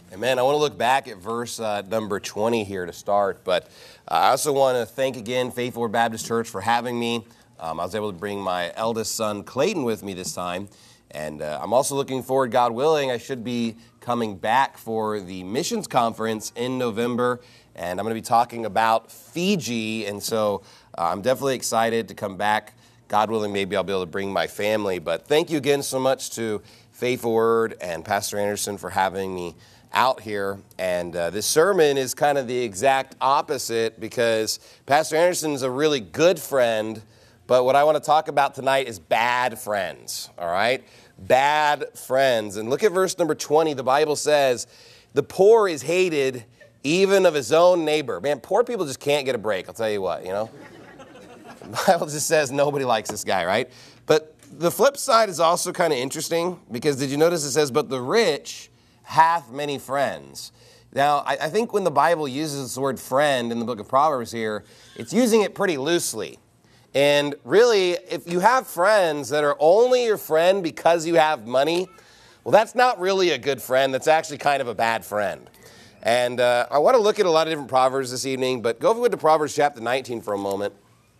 Amen. I want to look back at verse number 20 here to start, but I also want to thank again Faithful Word Baptist Church for having me. I was able to bring my eldest son, Clayton, with me this time, and I'm also looking forward, God willing, I should be coming back for the missions conference in November, and I'm going to be talking about Fiji, and so I'm definitely excited to come back. God willing, maybe I'll be able to bring my family, but thank you again so much to Faithful Word and Pastor Anderson for having me out here. And this sermon is kind of the exact opposite because Pastor Anderson is a really good friend, but what I want to talk about tonight is bad friends, all right? Bad friends. And look at verse number 20. The Bible says, the poor is hated even of his own neighbor. Man, poor people just can't get a break, I'll tell you what, you know? The Bible just says nobody likes this guy, right? But the flip side is also kind of interesting because did you notice it says, but the rich hath many friends. Now, I think when the Bible uses this word friend in the book of Proverbs here, it's using it pretty loosely. And really, if you have friends that are only your friend because you have money, well, that's not really a good friend. That's actually kind of a bad friend. And I want to look at a lot of different Proverbs this evening, but go over to Proverbs chapter 19 for a moment.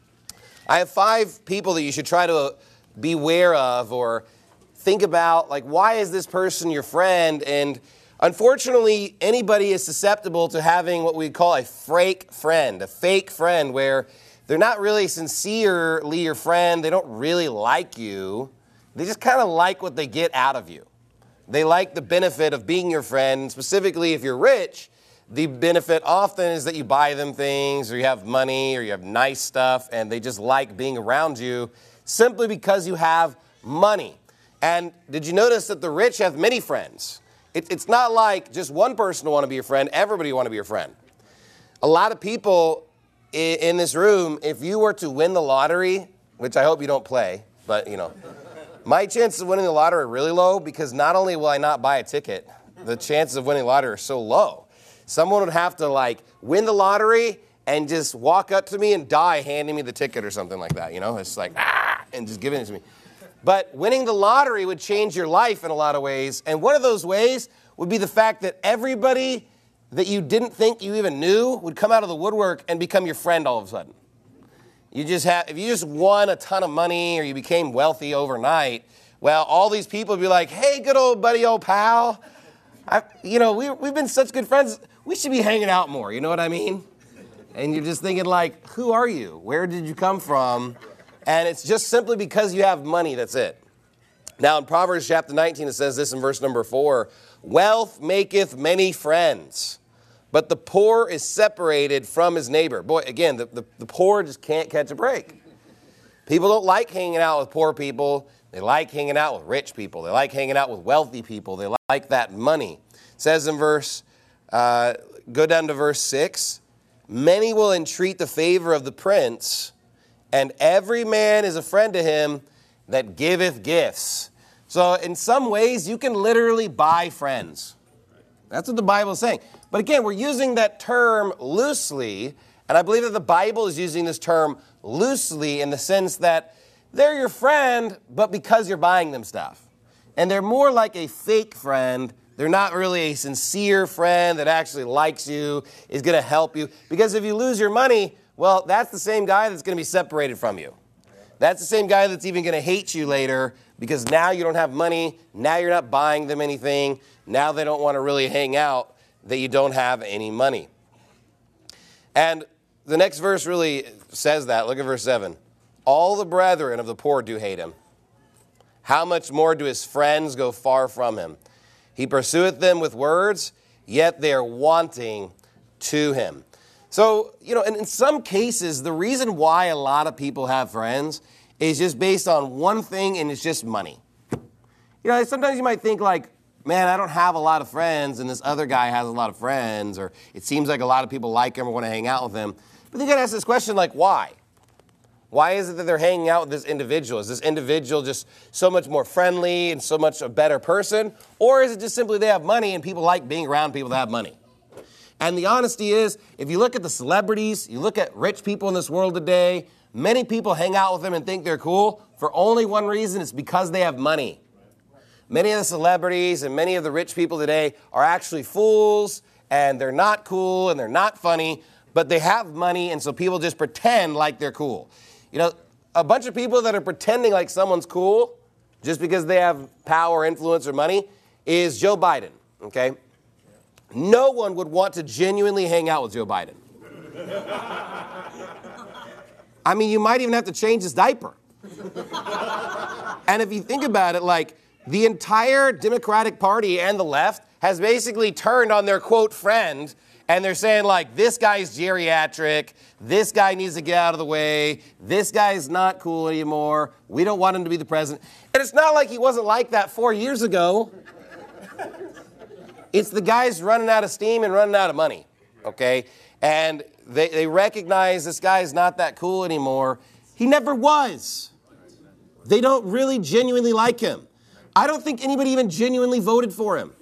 I have 5 people that you should try to beware of or think about, like, why is this person your friend? And unfortunately, anybody is susceptible to having what we call a fake friend where they're not really sincerely your friend. They don't really like you. They just kind of like what they get out of you. They like the benefit of being your friend. Specifically, if you're rich, the benefit often is that you buy them things or you have money or you have nice stuff, and they just like being around you simply because you have money. And did you notice that the rich have many friends? It's not like just one person will want to be your friend. Everybody want to be your friend. A lot of people in this room, if you were to win the lottery, which I hope you don't play, but you know, my chances of winning the lottery are really low because not only will I not buy a ticket, the chances of winning the lottery are so low. Someone would have to like win the lottery and just walk up to me and die handing me the ticket or something like that. You know, it's like, and just giving it to me. But winning the lottery would change your life in a lot of ways. And one of those ways would be the fact that everybody that you didn't think you even knew would come out of the woodwork and become your friend all of a sudden. If you just won a ton of money or you became wealthy overnight, well, all these people would be like, hey, good old buddy, old pal. We've been such good friends. We should be hanging out more. You know what I mean? And you're just thinking like, who are you? Where did you come from? And it's just simply because you have money, that's it. Now in Proverbs chapter 19, it says this in verse number 4, wealth maketh many friends, but the poor is separated from his neighbor. Boy, again, the poor just can't catch a break. People don't like hanging out with poor people. They like hanging out with rich people. They like hanging out with wealthy people. They like that money. It says in go down to verse 6, many will entreat the favor of the prince, and every man is a friend to him that giveth gifts. So in some ways, you can literally buy friends. That's what the Bible is saying. But again, we're using that term loosely, and I believe that the Bible is using this term loosely in the sense that they're your friend, but because you're buying them stuff. And they're more like a fake friend. They're not really a sincere friend that actually likes you, is going to help you. Because if you lose your money, well, that's the same guy that's going to be separated from you. That's the same guy that's even going to hate you later because now you don't have money. Now you're not buying them anything. Now they don't want to really hang out that you don't have any money. And the next verse really says that. Look at verse 7. All the brethren of the poor do hate him. How much more do his friends go far from him? He pursueth them with words, yet they are wanting to him. So, and in some cases, the reason why a lot of people have friends is just based on one thing, and it's just money. Sometimes you might think like, man, I don't have a lot of friends, and this other guy has a lot of friends, or it seems like a lot of people like him or want to hang out with him. But then you got to ask this question, like, why? Why is it that they're hanging out with this individual? Is this individual just so much more friendly and so much a better person? Or is it just simply they have money and people like being around people that have money? And the honesty is, if you look at the celebrities, you look at rich people in this world today, many people hang out with them and think they're cool for only one reason. It's because they have money. Many of the celebrities and many of the rich people today are actually fools, and they're not cool and they're not funny, but they have money, and so people just pretend like they're cool. You know, a bunch of people that are pretending like someone's cool just because they have power, influence, or money is Joe Biden, okay? No one would want to genuinely hang out with Joe Biden. I mean, you might even have to change his diaper. And if you think about it, like, the entire Democratic Party and the left has basically turned on their, quote, friend, and they're saying, like, this guy's geriatric, this guy needs to get out of the way, this guy's not cool anymore, we don't want him to be the president. And it's not like he wasn't like that 4 years ago. It's the guy's running out of steam and running out of money, okay? And they recognize this guy's not that cool anymore. He never was. They don't really genuinely like him. I don't think anybody even genuinely voted for him.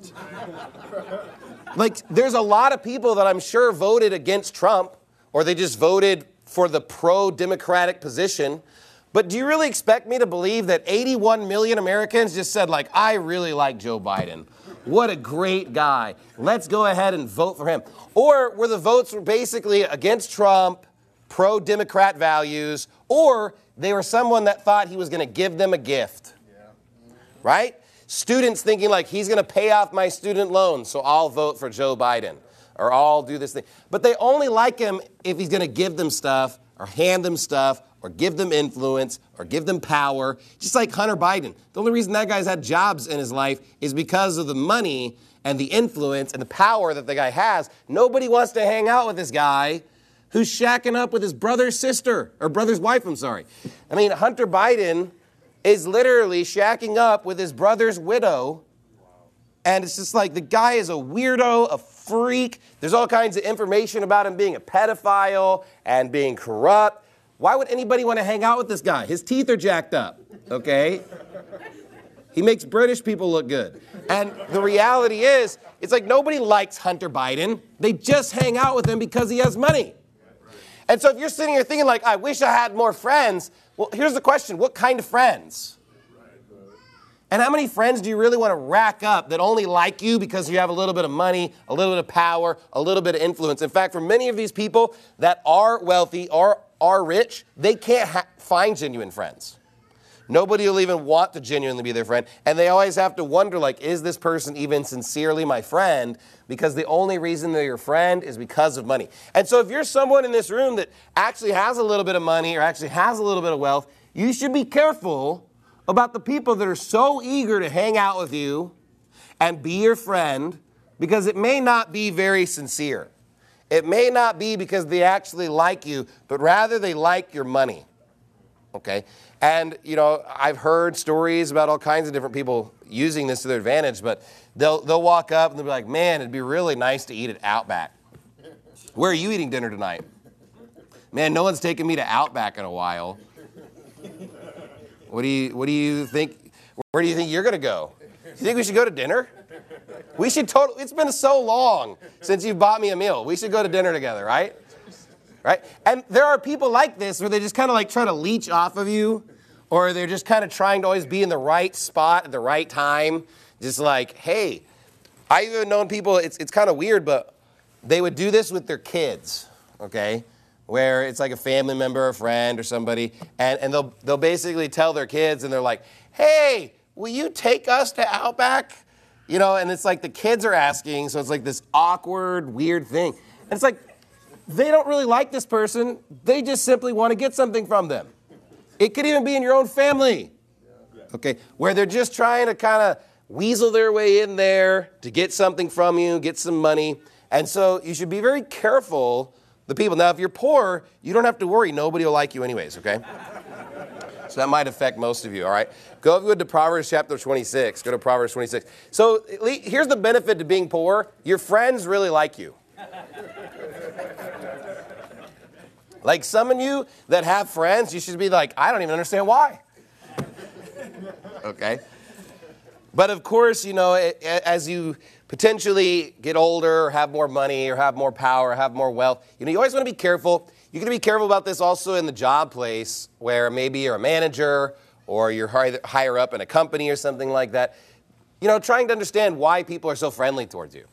Like, there's a lot of people that I'm sure voted against Trump, or they just voted for the pro-democratic position. But do you really expect me to believe that 81 million Americans just said, like, I really like Joe Biden. What a great guy. Let's go ahead and vote for him. Or were the votes basically against Trump, pro-Democrat values, or they were someone that thought he was going to give them a gift. Right? Students thinking like, he's going to pay off my student loan, so I'll vote for Joe Biden, or I'll do this thing. But they only like him if he's going to give them stuff, or hand them stuff, or give them influence, or give them power. Just like Hunter Biden. The only reason that guy's had jobs in his life is because of the money and the influence and the power that the guy has. Nobody wants to hang out with this guy who's shacking up with his brother's sister, or brother's wife, I'm sorry. I mean, Hunter Biden is literally shacking up with his brother's widow. And it's just like, the guy is a weirdo, a freak. There's all kinds of information about him being a pedophile and being corrupt. Why would anybody want to hang out with this guy? His teeth are jacked up, okay? He makes British people look good. And the reality is, it's like nobody likes Hunter Biden. They just hang out with him because he has money. And so if you're sitting here thinking like, I wish I had more friends, well, here's the question. What kind of friends? And how many friends do you really want to rack up that only like you because you have a little bit of money, a little bit of power, a little bit of influence? In fact, for many of these people that are wealthy or are rich, they can't find genuine friends. Nobody will even want to genuinely be their friend. And they always have to wonder, like, is this person even sincerely my friend? Because the only reason they're your friend is because of money. And so if you're someone in this room that actually has a little bit of money or actually has a little bit of wealth, you should be careful about the people that are so eager to hang out with you and be your friend, because it may not be very sincere. It may not be because they actually like you, but rather they like your money. Okay? And, you know, I've heard stories about all kinds of different people using this to their advantage, but they'll walk up and they'll be like, man, it'd be really nice to eat at Outback. Where are you eating dinner tonight? Man, no one's taken me to Outback in a while. What do you think? Where do you think you're going to go? You think we should go to dinner? We should it's been so long since you bought me a meal. We should go to dinner together, right? Right? And there are people like this where they just kind of like try to leech off of you, or they're just kind of trying to always be in the right spot at the right time. Just like, hey, I've even known people, it's kind of weird, but they would do this with their kids, okay? Where it's like a family member, a friend, or somebody, and they'll basically tell their kids, and they're like, hey, will you take us to Outback? You know, and it's like the kids are asking, so it's like this awkward, weird thing. And it's like, they don't really like this person. They just simply want to get something from them. It could even be in your own family, okay, where they're just trying to kind of weasel their way in there to get something from you, get some money. And so you should be very careful, the people. Now, if you're poor, you don't have to worry. Nobody will like you anyways, okay? So that might affect most of you, all right? Go if you would to Proverbs chapter 26. Go to Proverbs 26. So here's the benefit to being poor. Your friends really like you. Like some of you that have friends, you should be like, I don't even understand why. Okay? But of course, you know, as you potentially get older, or have more money, or have more power, or have more wealth, you know, you always want to be careful. You got to be careful about this also in the job place, where maybe you're a manager or you're higher up in a company or something like that. trying to understand why people are so friendly towards you.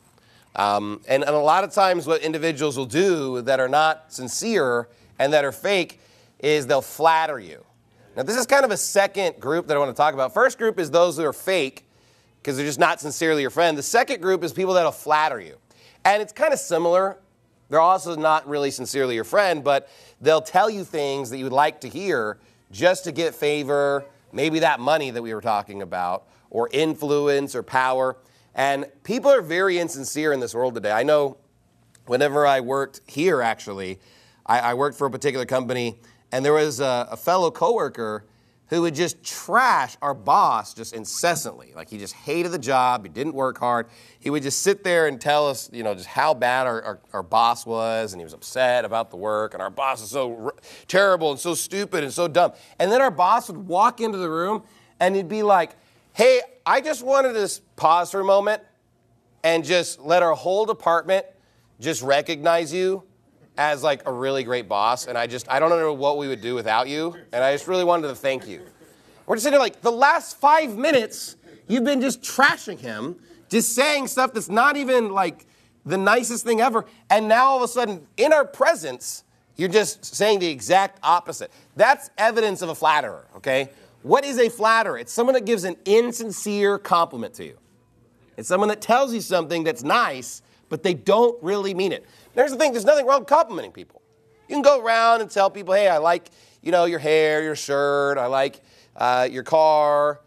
And a lot of times what individuals will do that are not sincere and that are fake is they'll flatter you. Now, this is kind of a second group that I want to talk about. First group is those who are fake because they're just not sincerely your friend. The second group is people that will flatter you. And it's kind of similar. They're also not really sincerely your friend, but they'll tell you things that you would like to hear just to get favor, maybe that money that we were talking about, or influence or power. And people are very insincere in this world today. I know whenever I worked here, actually, I worked for a particular company, and there was a fellow coworker who would just trash our boss just incessantly. Like, he just hated the job. He didn't work hard. He would just sit there and tell us, just how bad our boss was, and he was upset about the work, and our boss is so terrible and so stupid and so dumb. And then our boss would walk into the room, and he'd be like, hey, I just wanted to pause for a moment and just let our whole department just recognize you as like a really great boss, and I don't know what we would do without you, and I just really wanted to thank you. We're just sitting there like, the last 5 minutes, you've been just trashing him, just saying stuff that's not even like the nicest thing ever, and now all of a sudden, in our presence, you're just saying the exact opposite. That's evidence of a flatterer, okay? What is a flatterer? It's someone that gives an insincere compliment to you. It's someone that tells you something that's nice, but they don't really mean it. There's the thing, there's nothing wrong with complimenting people. You can go around and tell people, hey, I like, your hair, your shirt, I like your car,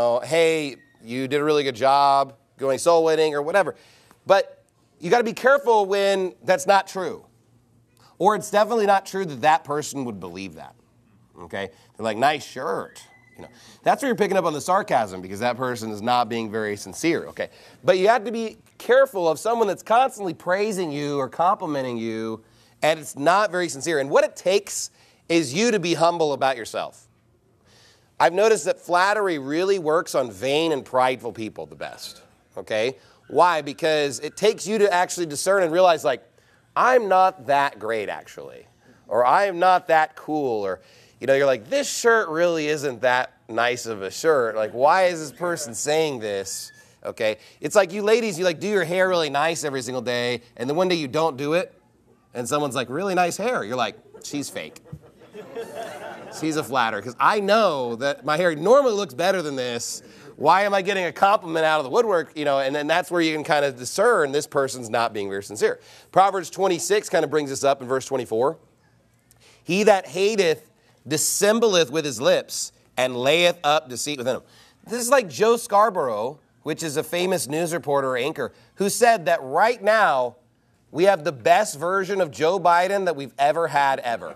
hey, you did a really good job going soul winning or whatever. But you got to be careful when that's not true. Or it's definitely not true that that person would believe that. Okay? They're like, nice shirt. That's where you're picking up on the sarcasm, because that person is not being very sincere, okay? But you have to be careful of someone that's constantly praising you or complimenting you, and it's not very sincere. And what it takes is you to be humble about yourself. I've noticed that flattery really works on vain and prideful people the best, okay? Why? Because it takes you to actually discern and realize, like, I'm not that great, actually, or I am not that cool, or you're like, this shirt really isn't that nice of a shirt. Like, why is this person saying this? Okay. It's like you ladies, you do your hair really nice every single day, and then one day you don't do it, and someone's like, really nice hair. You're like, she's fake. She's a flatterer, because I know that my hair normally looks better than this. Why am I getting a compliment out of the woodwork? And then that's where you can kind of discern this person's not being very sincere. Proverbs 26 kind of brings this up in verse 24. He that hateth dissembleth with his lips, and layeth up deceit within him. This is like Joe Scarborough, which is a famous news reporter or anchor, who said that right now we have the best version of Joe Biden that we've ever had ever.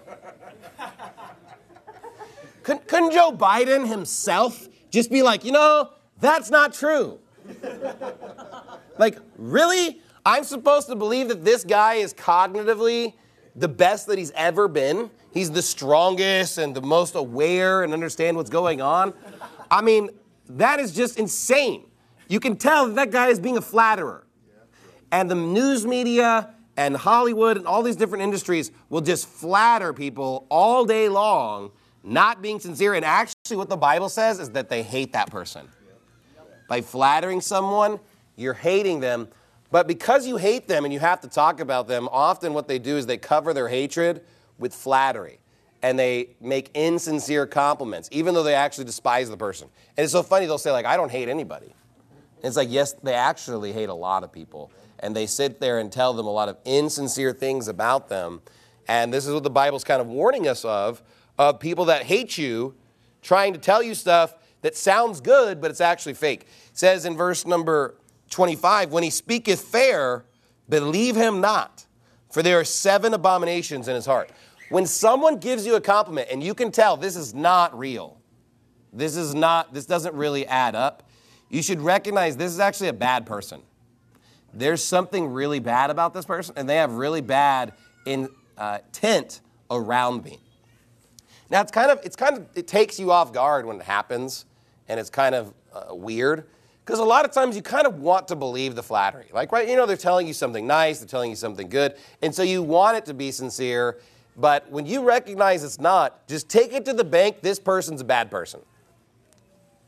Couldn't Joe Biden himself just be like, that's not true? Like, really? I'm supposed to believe that this guy is cognitively the best that he's ever been? He's the strongest and the most aware and understand what's going on? I mean, that is just insane. You can tell that guy is being a flatterer. And the news media and Hollywood and all these different industries will just flatter people all day long, not being sincere. And actually what the Bible says is that they hate that person. By flattering someone, you're hating them. But because you hate them and you have to talk about them, often what they do is they cover their hatred with flattery. And they make insincere compliments, even though they actually despise the person. And it's so funny, they'll say, like, I don't hate anybody. And it's like, yes, they actually hate a lot of people. And they sit there and tell them a lot of insincere things about them. And this is what the Bible's kind of warning us of people that hate you, trying to tell you stuff that sounds good, but it's actually fake. It says in verse number 25, when he speaketh fair, believe him not, for there are 7 abominations in his heart. When someone gives you a compliment and you can tell this is not real, this doesn't really add up, you should recognize this is actually a bad person. There's something really bad about this person, and they have really bad intent around me. Now, it takes you off guard when it happens, and it's kind of weird, because a lot of times you kind of want to believe the flattery. Like, right, they're telling you something nice, they're telling you something good, and so you want it to be sincere, but when you recognize it's not, just take it to the bank, this person's a bad person.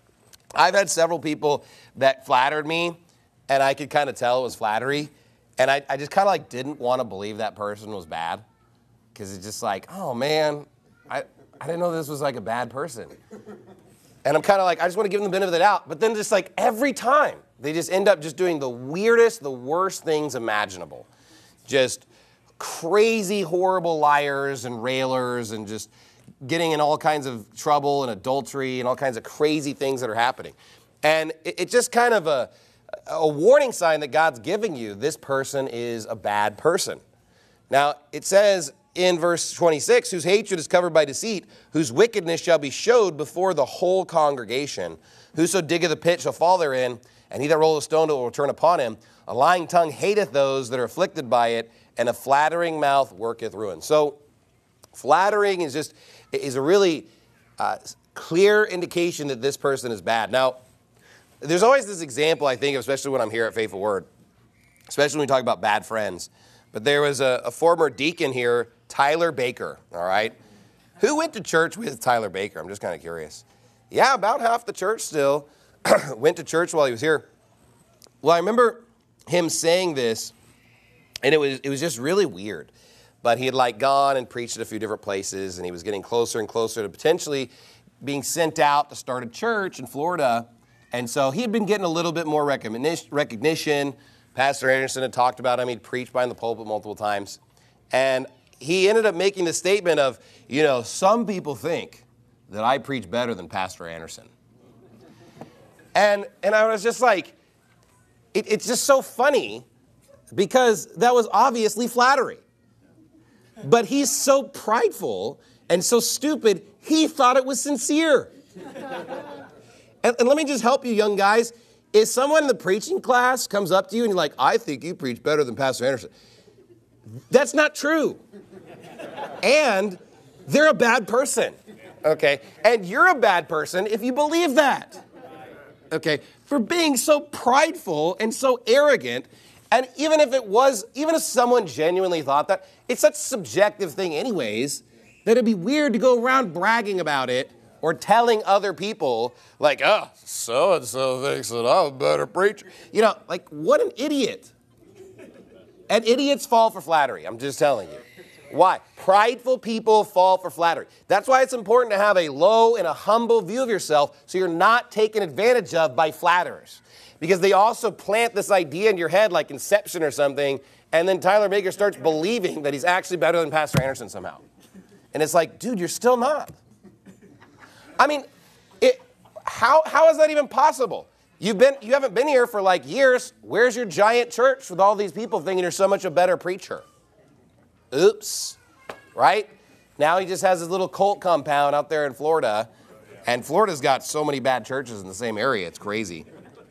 I've had several people that flattered me, and I could kind of tell it was flattery. And I just kind of like didn't want to believe that person was bad. Because it's just like, oh man, I didn't know this was like a bad person. And I'm kind of like, I just want to give them the benefit of the doubt. But then just like every time, they just end up just doing the weirdest, the worst things imaginable. Just crazy, horrible liars and railers and just getting in all kinds of trouble and adultery and all kinds of crazy things that are happening. And it's just kind of a warning sign that God's giving you. This person is a bad person. Now, it says in verse 26, whose hatred is covered by deceit, whose wickedness shall be showed before the whole congregation. Whoso diggeth a pit shall fall therein, and he that rolleth a stone will return upon him. A lying tongue hateth those that are afflicted by it, and a flattering mouth worketh ruin. So flattering is a really clear indication that this person is bad. Now, there's always this example, I think, especially when I'm here at Faithful Word, especially when we talk about bad friends. But there was a former deacon here, Tyler Baker, all right? Who went to church with Tyler Baker? I'm just kind of curious. Yeah, about half the church still went to church while he was here. Well, I remember him saying this, and it was just really weird. But he had like gone and preached at a few different places, and he was getting closer and closer to potentially being sent out to start a church in Florida. And so he had been getting a little bit more recognition. Pastor Anderson had talked about him. He'd preached behind the pulpit multiple times. And he ended up making the statement of, some people think that I preach better than Pastor Anderson. And I was just like, it's just so funny because that was obviously flattery. But he's so prideful and so stupid, he thought it was sincere. And let me just help you, young guys. If someone in the preaching class comes up to you and you're like, I think you preach better than Pastor Anderson, that's not true. And they're a bad person, okay? And you're a bad person if you believe that, okay? For being so prideful and so arrogant, and even if someone genuinely thought that, it's such a subjective thing anyways, that it'd be weird to go around bragging about it or telling other people, like, oh, so-and-so thinks that I'm a better preacher. Like, what an idiot. And idiots fall for flattery, I'm just telling you. Why? Prideful people fall for flattery. That's why it's important to have a low and a humble view of yourself so you're not taken advantage of by flatterers. Because they also plant this idea in your head like Inception or something, and then Tyler Baker starts believing that he's actually better than Pastor Anderson somehow. And it's like, dude, you're still not. I mean, how is that even possible? You haven't been here for like years. Where's your giant church with all these people thinking you're so much a better preacher? Oops, right? Now he just has his little cult compound out there in Florida, and Florida's got so many bad churches in the same area. It's crazy.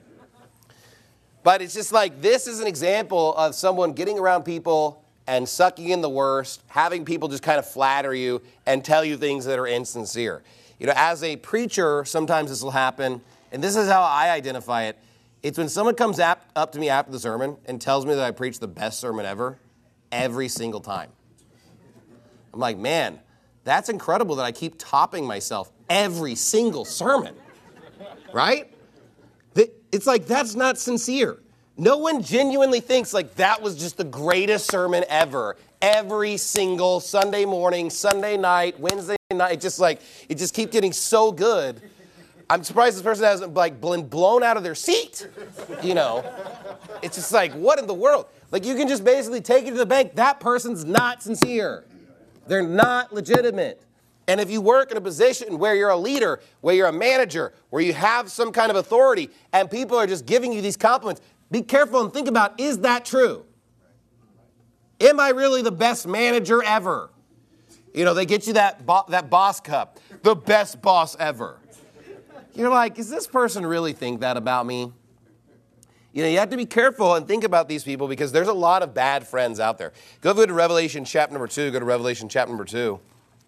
But it's just like, this is an example of someone getting around people and sucking in the worst, having people just kind of flatter you and tell you things that are insincere. As a preacher, sometimes this will happen, and this is how I identify it. It's when someone comes up to me after the sermon and tells me that I preached the best sermon ever, every single time. I'm like, man, that's incredible that I keep topping myself every single sermon, right? It's like, that's not sincere. No one genuinely thinks like that was just the greatest sermon ever. Every single Sunday morning, Sunday night, Wednesday night, it just keeps getting so good. I'm surprised this person hasn't been blown out of their seat. It's just like, what in the world? Like, you can just basically take it to the bank. That person's not sincere. They're not legitimate. And if you work in a position where you're a leader, where you're a manager, where you have some kind of authority, and people are just giving you these compliments, be careful and think about, is that true? Am I really the best manager ever? They get you that boss cup, the best boss ever. You're like, does this person really think that about me? You have to be careful and think about these people because there's a lot of bad friends out there. Go to Revelation chapter number 2. Go to Revelation chapter number 2.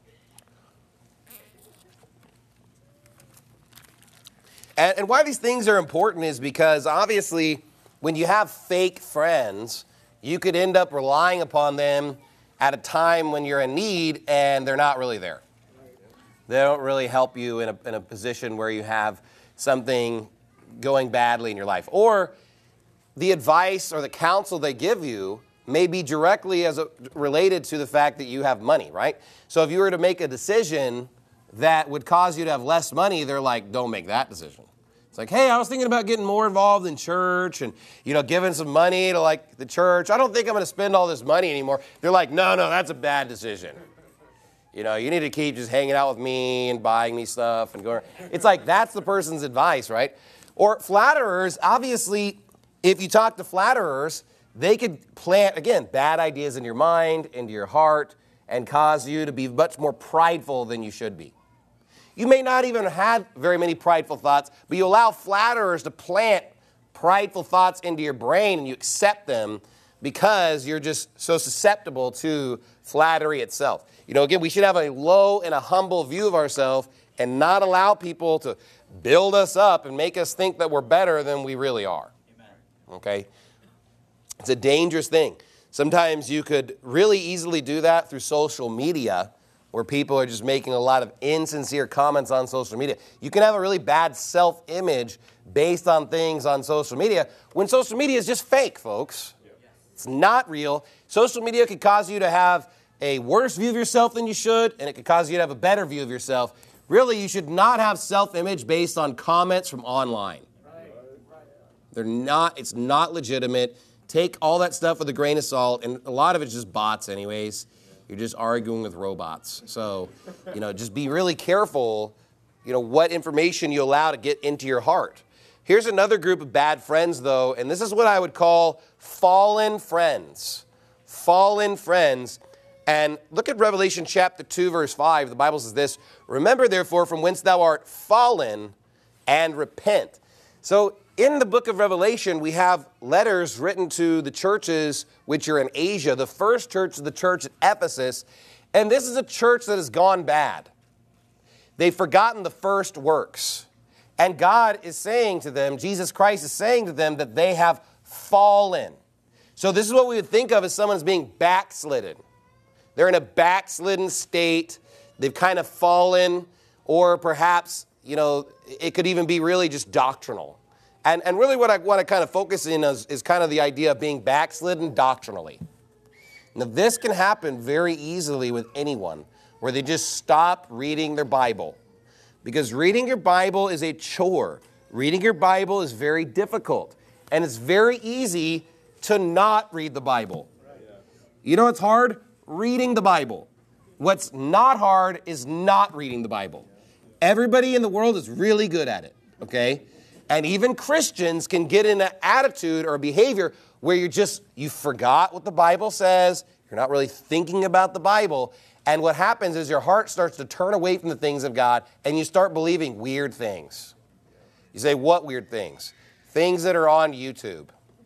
And why these things are important is because obviously when you have fake friends, you could end up relying upon them at a time when you're in need and they're not really there. They don't really help you in a position where you have something going badly in your life. Or the advice or the counsel they give you may be directly related to the fact that you have money, right? So if you were to make a decision that would cause you to have less money, they're like, don't make that decision. It's like, hey, I was thinking about getting more involved in church and, giving some money to like the church. I don't think I'm going to spend all this money anymore. They're like, no, that's a bad decision. You need to keep just hanging out with me and buying me stuff and going. It's like, that's the person's advice, right? Or flatterers, obviously, if you talk to flatterers, they could plant, again, bad ideas in your mind, into your heart, and cause you to be much more prideful than you should be. You may not even have very many prideful thoughts, but you allow flatterers to plant prideful thoughts into your brain and you accept them because you're just so susceptible to flattery itself. Again, we should have a low and a humble view of ourselves and not allow people to build us up and make us think that we're better than we really are. Amen. Okay? It's a dangerous thing. Sometimes you could really easily do that through social media, where people are just making a lot of insincere comments on social media. You can have a really bad self-image based on things on social media when social media is just fake, folks. It's not real. Social media could cause you to have a worse view of yourself than you should, and it could cause you to have a better view of yourself. Really, you should not have self-image based on comments from online. It's not legitimate. Take all that stuff with a grain of salt, and a lot of it's just bots anyways. You're just arguing with robots. So, just be really careful, what information you allow to get into your heart. Here's another group of bad friends, though, and this is what I would call fallen friends. Fallen friends. And look at Revelation chapter 2, verse 5. The Bible says this, "Remember, therefore, from whence thou art fallen, and repent." So in the book of Revelation, we have letters written to the churches which are in Asia. The first church is the church at Ephesus, and this is a church that has gone bad. They've forgotten the first works. And God is saying to them, Jesus Christ is saying to them that they have fallen. So this is what we would think of as someone's being backslidden. They're in a backslidden state. They've kind of fallen, or perhaps, it could even be really just doctrinal. And really what I want to kind of focus in is kind of the idea of being backslidden doctrinally. Now, this can happen very easily with anyone, where they just stop reading their Bible. Because reading your Bible is a chore. Reading your Bible is very difficult. And it's very easy to not read the Bible. What's hard? Reading the Bible. What's not hard is not reading the Bible. Everybody in the world is really good at it, okay? And even Christians can get in an attitude or a behavior where you forgot what the Bible says, you're not really thinking about the Bible, and what happens is your heart starts to turn away from the things of God, and you start believing weird things. You say, what weird things? Things that are on YouTube.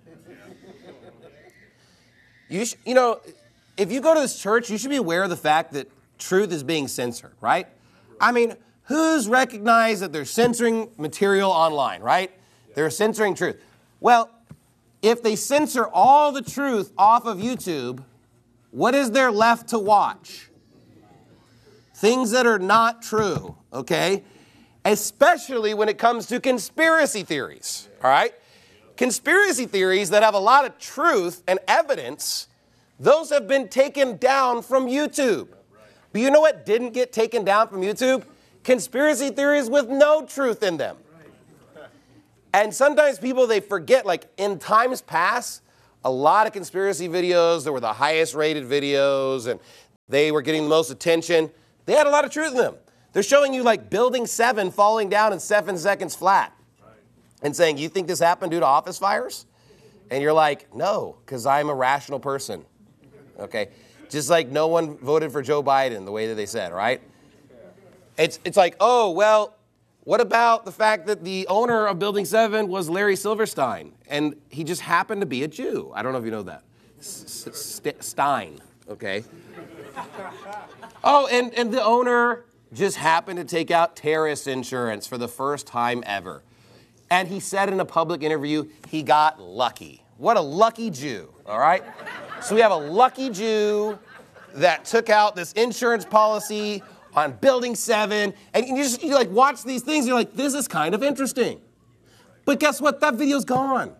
If you go to this church, you should be aware of the fact that truth is being censored, right? I mean, who's recognized that they're censoring material online, right? They're censoring truth. Well, if they censor all the truth off of YouTube, what is there left to watch? Things that are not true, okay? Especially when it comes to conspiracy theories, all right? Conspiracy theories that have a lot of truth and evidence, those have been taken down from YouTube. But you know what didn't get taken down from YouTube? Conspiracy theories with no truth in them. And sometimes people, they forget, like in times past, a lot of conspiracy videos that were the highest rated videos and they were getting the most attention, they had a lot of truth in them. They're showing you like Building 7 falling down in 7 seconds flat and saying, you think this happened due to office fires? And you're like, no, because I'm a rational person. Okay? Just like no one voted for Joe Biden the way that they said, right? It's like, oh, well, what about the fact that the owner of Building 7 was Larry Silverstein, and he just happened to be a Jew? I don't know if you know that. Stein, okay? Oh, and the owner just happened to take out terrorist insurance for the first time ever. And he said in a public interview, he got lucky. What a lucky Jew, all right? So we have a lucky Jew that took out this insurance policy on Building 7, and you like watch these things, and you're like, this is kind of interesting. But guess what? That video's gone.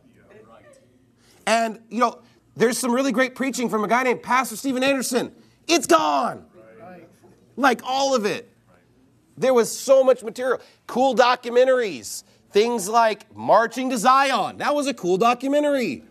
And, there's some really great preaching from a guy named Pastor Steven Anderson. It's gone. Like all of it. There was so much material. Cool documentaries. Things like Marching to Zion. That was a cool documentary.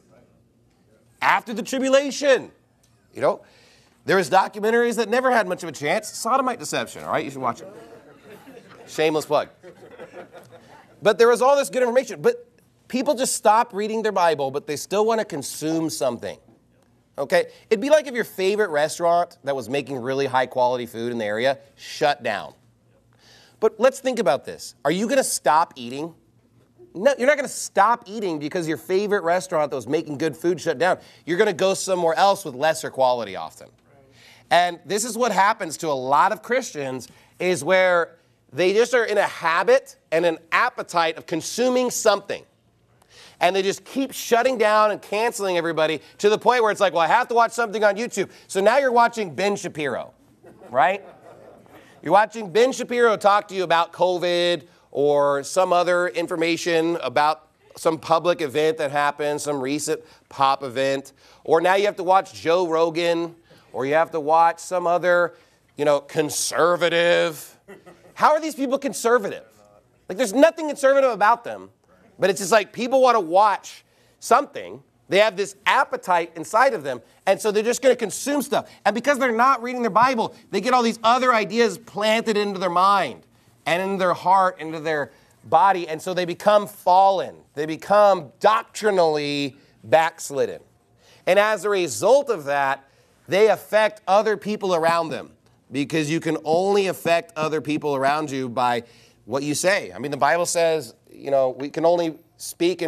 After the Tribulation. There was documentaries that never had much of a chance. Sodomite Deception, all right? You should watch it. Shameless plug. But there was all this good information. But people just stop reading their Bible, but they still want to consume something. Okay? It'd be like if your favorite restaurant that was making really high-quality food in the area shut down. But let's think about this. Are you going to stop eating? No, you're not going to stop eating because your favorite restaurant that was making good food shut down. You're going to go somewhere else with lesser quality often. And this is what happens to a lot of Christians is where they just are in a habit and an appetite of consuming something. And they just keep shutting down and canceling everybody to the point where it's like, well, I have to watch something on YouTube. So now you're watching Ben Shapiro, right? You're watching Ben Shapiro talk to you about COVID or some other information about some public event that happened, some recent pop event. Or now you have to watch Joe Rogan, or you have to watch some other, conservative. How are these people conservative? Like, there's nothing conservative about them, but it's just like people want to watch something. They have this appetite inside of them, and so they're just going to consume stuff. And because they're not reading their Bible, they get all these other ideas planted into their mind and into their heart, into their body, and so they become fallen. They become doctrinally backslidden. And as a result of that, they affect other people around them because you can only affect other people around you by what you say. I mean, the Bible says, we can only speak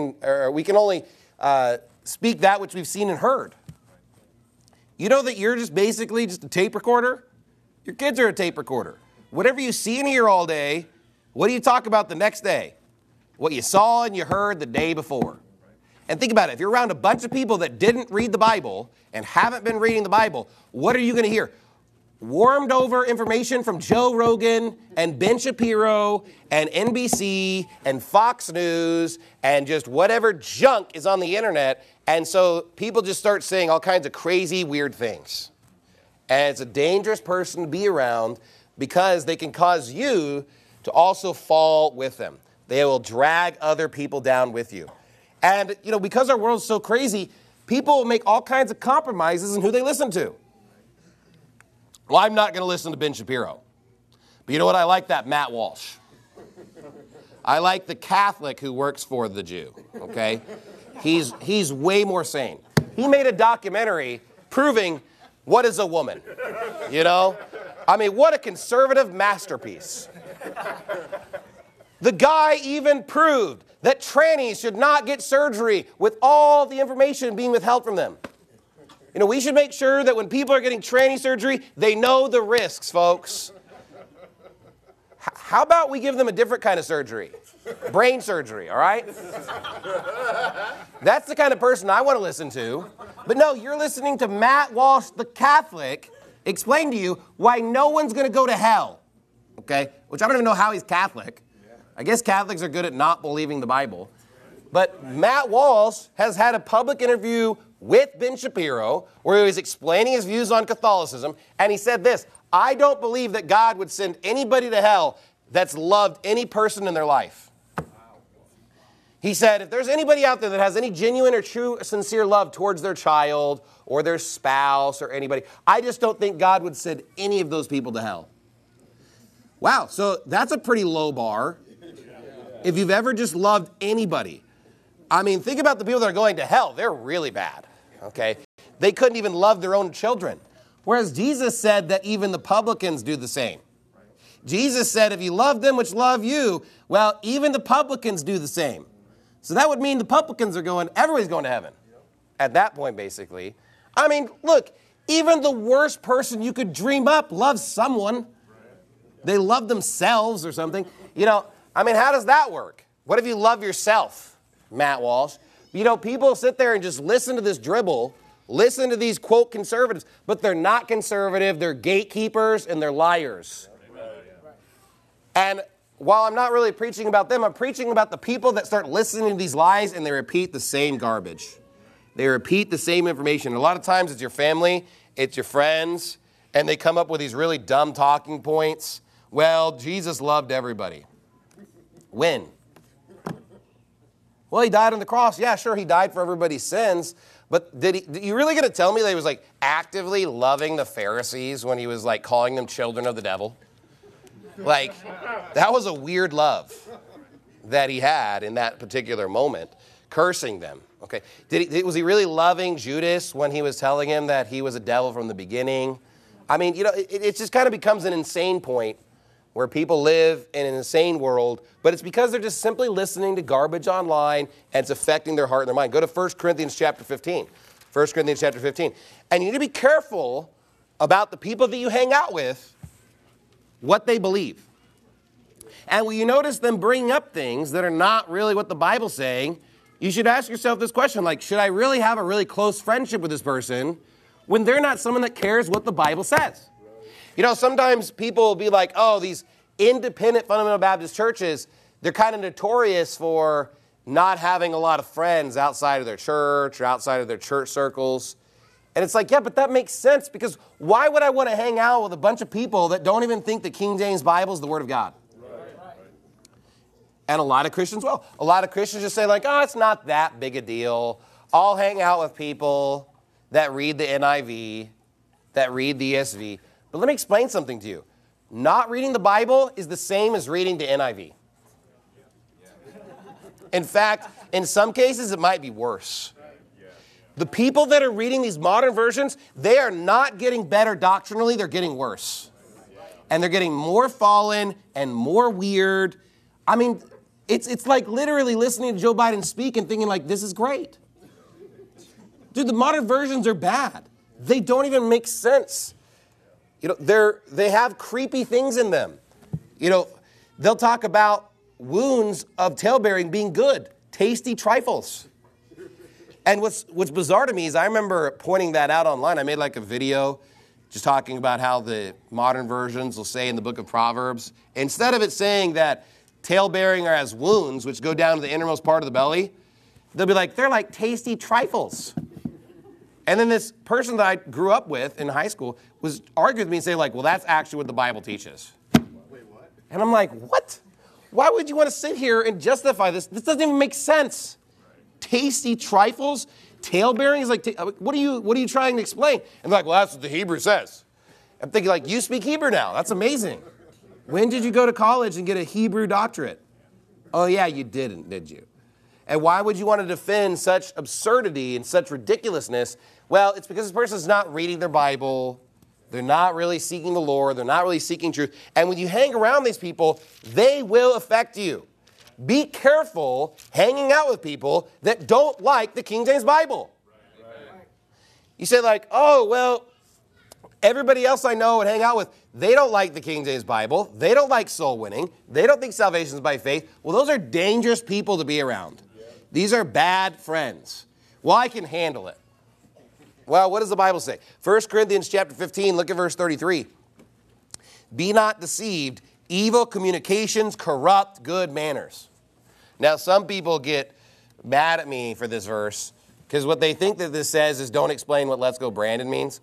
speak that which we've seen and heard. You know that you're just basically just a tape recorder? Your kids are a tape recorder. Whatever you see and hear all day, what do you talk about the next day? What you saw and you heard the day before. And think about it. If you're around a bunch of people that didn't read the Bible and haven't been reading the Bible, what are you going to hear? Warmed over information from Joe Rogan and Ben Shapiro and NBC and Fox News and just whatever junk is on the internet. And so people just start saying all kinds of crazy, weird things. And it's a dangerous person to be around because they can cause you to also fall with them. They will drag other people down with you. And, because our world's so crazy, people make all kinds of compromises in who they listen to. Well, I'm not going to listen to Ben Shapiro. But you know what? I like that Matt Walsh. I like the Catholic who works for the Jew, okay? He's way more sane. He made a documentary proving what is a woman, I mean, what a conservative masterpiece. The guy even proved that trannies should not get surgery with all the information being withheld from them. We should make sure that when people are getting tranny surgery, they know the risks, folks. How about we give them a different kind of surgery? Brain surgery, all right? That's the kind of person I want to listen to. But no, you're listening to Matt Walsh, the Catholic, explain to you why no one's going to go to hell, okay? Which I don't even know how he's Catholic. I guess Catholics are good at not believing the Bible. But Matt Walsh has had a public interview with Ben Shapiro where he was explaining his views on Catholicism, and he said this: I don't believe that God would send anybody to hell that's loved any person in their life. He said, if there's anybody out there that has any genuine or true, sincere love towards their child or their spouse or anybody, I just don't think God would send any of those people to hell. Wow, so that's a pretty low bar. If you've ever just loved anybody. I mean, think about the people that are going to hell. They're really bad, okay? They couldn't even love their own children. Whereas Jesus said that even the publicans do the same. Jesus said, if you love them which love you, well, even the publicans do the same. So that would mean the publicans are everybody's going to heaven. At that point, basically. I mean, look, even the worst person you could dream up loves someone. They love themselves or something. How does that work? What if you love yourself, Matt Walsh? People sit there and just listen to this dribble Listen to these, quote, conservatives. But they're not conservative. They're gatekeepers and they're liars. And while I'm not really preaching about them, I'm preaching about the people that start listening to these lies and they repeat the same garbage. They repeat the same information. A lot of times it's your family, it's your friends, and they come up with these really dumb talking points. Well, Jesus loved everybody. When? Well, he died on the cross. Yeah, sure, he died for everybody's sins. But you really going to tell me that he was like actively loving the Pharisees when he was like calling them children of the devil? Like, that was a weird love that he had in that particular moment, cursing them. Okay, was he really loving Judas when he was telling him that he was a devil from the beginning? I mean, you know, it just kind of becomes an insane point where people live in an insane world, but it's because they're just simply listening to garbage online and it's affecting their heart and their mind. Go to 1 Corinthians chapter 15. 1 Corinthians chapter 15. And you need to be careful about the people that you hang out with, what they believe. And when you notice them bringing up things that are not really what the Bible's saying, you should ask yourself this question, like, should I really have a really close friendship with this person when they're not someone that cares what the Bible says? You know, sometimes people will be like, oh, these independent fundamental Baptist churches, they're kind of notorious for not having a lot of friends outside of their church or outside of their church circles. And it's like, yeah, but that makes sense, because why would I want to hang out with a bunch of people that don't even think the King James Bible is the Word of God? And a lot of Christians will. A lot of Christians just say like, oh, it's not that big a deal. I'll hang out with people that read the NIV, that read the ESV. But let me explain something to you. Not reading the Bible is the same as reading the NIV. In fact, in some cases, it might be worse. The people that are reading these modern versions, they are not getting better doctrinally, they're getting worse. And they're getting more fallen and more weird. I mean, it's like literally listening to Joe Biden speak and thinking like, this is great. Dude, the modern versions are bad. They don't even make sense. You know, they have creepy things in them. You know, they'll talk about wounds of tailbearing being good, tasty trifles. And what's bizarre to me is I remember pointing that out online. I made like a video just talking about how the modern versions will say in the book of Proverbs, instead of it saying that tailbearing are as wounds, which go down to the innermost part of the belly, they'll be like, they're like tasty trifles. And then this person that I grew up with in high school was arguing with me and saying like, well, that's actually what the Bible teaches. Wait, what? And I'm like, what? Why would you want to sit here and justify this? This doesn't even make sense. Tasty trifles, tailbearing is like, what are you trying to explain? And they're like, well, that's what the Hebrew says. I'm thinking like, you speak Hebrew now. That's amazing. When did you go to college and get a Hebrew doctorate? Oh yeah, you didn't, did you? And why would you want to defend such absurdity and such ridiculousness? Well, it's because this person's not reading their Bible. They're not really seeking the Lord. They're not really seeking truth. And when you hang around these people, they will affect you. Be careful hanging out with people that don't like the King James Bible. Right. You say like, oh, well, everybody else I know and hang out with, they don't like the King James Bible. They don't like soul winning. They don't think salvation is by faith. Well, those are dangerous people to be around. These are bad friends. Well, I can handle it. Well, what does the Bible say? 1 Corinthians chapter 15, look at verse 33. Be not deceived. Evil communications corrupt good manners. Now, some people get mad at me for this verse because what they think that this says is don't explain what Let's Go Brandon means.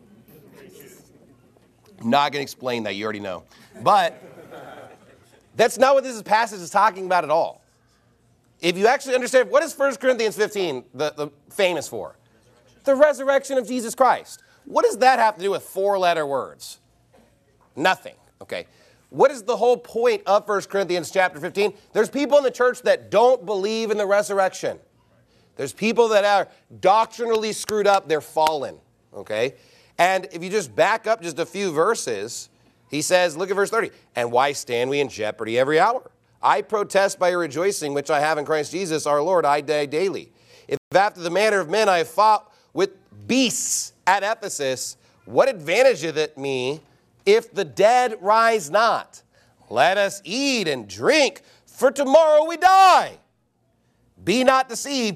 I'm not going to explain that. You already know. But that's not what this passage is talking about at all. If you actually understand, what is 1 Corinthians 15 the famous for? The resurrection of Jesus Christ. What does that have to do with four-letter words? Nothing. Okay. What is the whole point of 1 Corinthians chapter 15? There's people in the church that don't believe in the resurrection. There's people that are doctrinally screwed up. They're fallen. Okay. And if you just back up just a few verses, he says, look at verse 30. And why stand we in jeopardy every hour? I protest by a rejoicing which I have in Christ Jesus our Lord, I die daily. If after the manner of men I have fought with beasts at Ephesus, what advantageth it me if the dead rise not? Let us eat and drink, for tomorrow we die. Be not deceived.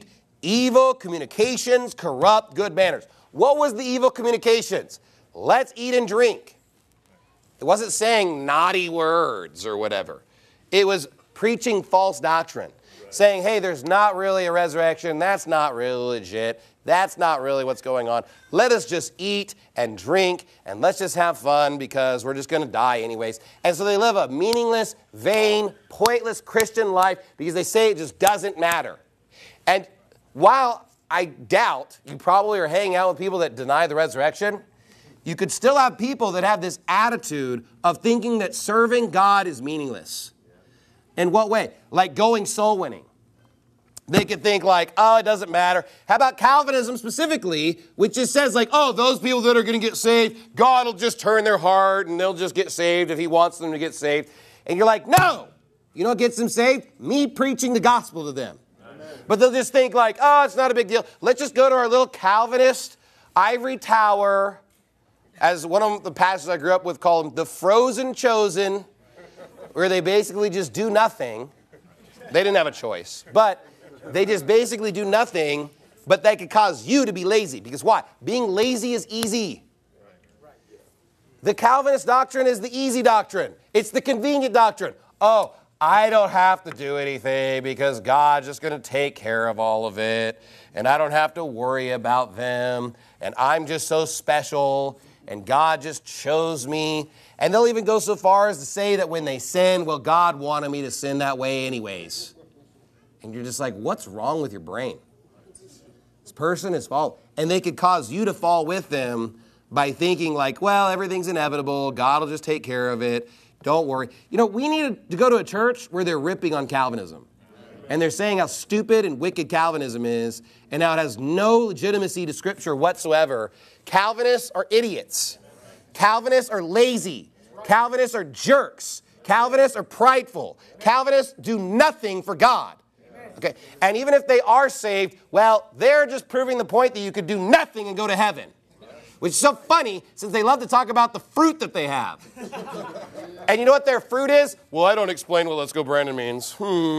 Evil communications corrupt good manners. What was the evil communications? Let's eat and drink. It wasn't saying naughty words or whatever. It was preaching false doctrine. Saying, hey, there's not really a resurrection. That's not really legit. That's not really what's going on. Let us just eat and drink and let's just have fun because we're just going to die anyways. And so they live a meaningless, vain, pointless Christian life because they say it just doesn't matter. And while I doubt you probably are hanging out with people that deny the resurrection, you could still have people that have this attitude of thinking that serving God is meaningless. In what way? Like going soul winning. They could think like, oh, it doesn't matter. How about Calvinism specifically, which just says like, oh, those people that are going to get saved, God will just turn their heart and they'll just get saved if he wants them to get saved. And you're like, no. You know what gets them saved? Me preaching the gospel to them. Amen. But they'll just think like, oh, it's not a big deal. Let's just go to our little Calvinist ivory tower, as one of the pastors I grew up with called them, the frozen chosen, where they basically just do nothing. They didn't have a choice. But they just basically do nothing, but that could cause you to be lazy. Because why? Being lazy is easy. The Calvinist doctrine is the easy doctrine. It's the convenient doctrine. Oh, I don't have to do anything because God's just going to take care of all of it. And I don't have to worry about them. And I'm just so special. And God just chose me. And they'll even go so far as to say that when they sin, well, God wanted me to sin that way anyways. And you're just like, what's wrong with your brain? This person is fallen. And they could cause you to fall with them by thinking like, well, everything's inevitable. God will just take care of it. Don't worry. You know, we need to go to a church where they're ripping on Calvinism. And they're saying how stupid and wicked Calvinism is and how it has no legitimacy to Scripture whatsoever. Calvinists are idiots. Calvinists are lazy. Calvinists are jerks. Calvinists are prideful. Calvinists do nothing for God. Okay, and even if they are saved, well, they're just proving the point that you could do nothing and go to heaven. Which is so funny, since they love to talk about the fruit that they have. And you know what their fruit is? Well, I don't explain what let's go Brandon means.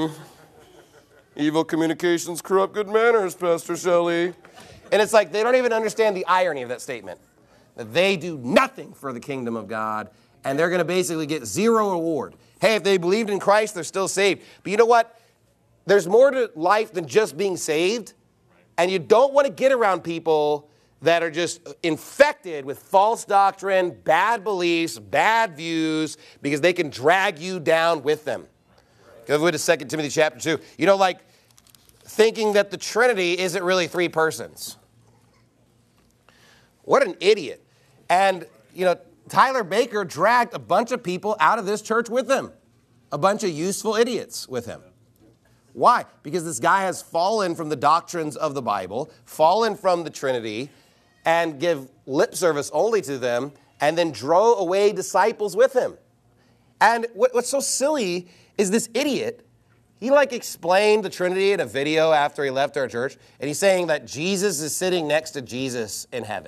Evil communications corrupt good manners, Pastor Shelley. And it's like they don't even understand the irony of that statement. That they do nothing for the kingdom of God, and they're going to basically get zero reward. Hey, if they believed in Christ, they're still saved. But you know what? There's more to life than just being saved. And you don't want to get around people that are just infected with false doctrine, bad beliefs, bad views, because they can drag you down with them. Go to 2 Timothy chapter 2. You know, like thinking that the Trinity isn't really three persons. What an idiot. And, you know, Tyler Baker dragged a bunch of people out of this church with him. A bunch of useful idiots with him. Why? Because this guy has fallen from the doctrines of the Bible, fallen from the Trinity, and give lip service only to them, and then draw away disciples with him. And what's so silly is this idiot, he like explained the Trinity in a video after he left our church, and he's saying that Jesus is sitting next to Jesus in heaven.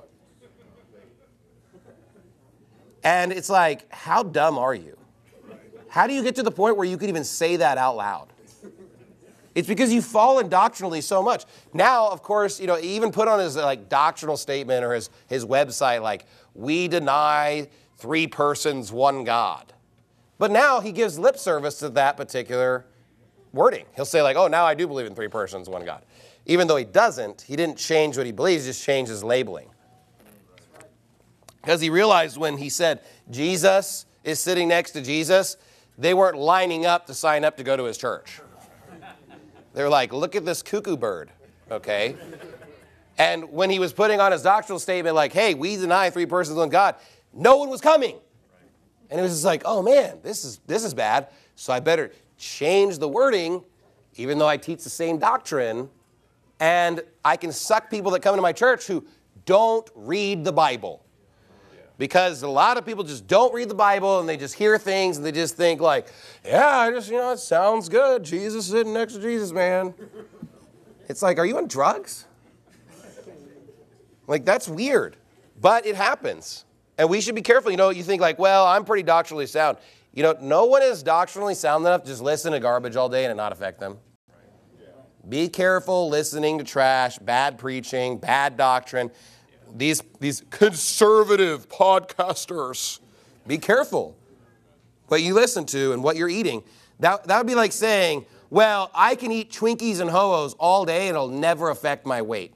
And it's like, how dumb are you? How do you get to the point where you could even say that out loud? It's because you've fallen doctrinally so much. Now, of course, you know, he even put on his like doctrinal statement or his website, like, we deny three persons, one God. But now he gives lip service to that particular wording. He'll say like, oh, now I do believe in three persons, one God. Even though he doesn't, he didn't change what he believes, he just changed his labeling. Because he realized when he said Jesus is sitting next to Jesus, they weren't lining up to sign up to go to his church. They were like, look at this cuckoo bird, okay? And when he was putting on his doctrinal statement like, hey, we deny three persons, one God, no one was coming. And it was just like, oh man, this is bad. So I better change the wording, even though I teach the same doctrine, and I can suck people that come into my church who don't read the Bible. Because a lot of people just don't read the Bible and they just hear things and they just think like, yeah, it sounds good. Jesus is sitting next to Jesus, man. It's like, are you on drugs? Like, that's weird. But it happens. And we should be careful. You know, you think like, well, I'm pretty doctrinally sound. You know, no one is doctrinally sound enough to just listen to garbage all day and it not affect them. Be careful listening to trash, bad preaching, bad doctrine. These conservative podcasters. Be careful what you listen to and what you're eating. That would be like saying, well, I can eat Twinkies and Ho-Hos all day and it'll never affect my weight.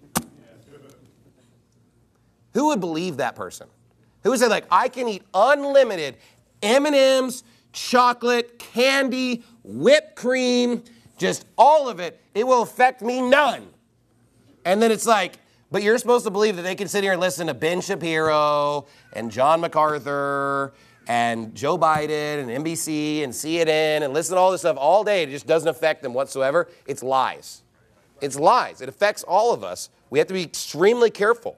Who would believe that person? Who would say, like, I can eat unlimited M&Ms, chocolate, candy, whipped cream, just all of it. It will affect me none. And then it's like, but you're supposed to believe that they can sit here and listen to Ben Shapiro and John MacArthur and Joe Biden and NBC and CNN and listen to all this stuff all day. It just doesn't affect them whatsoever. It's lies. It's lies. It affects all of us. We have to be extremely careful.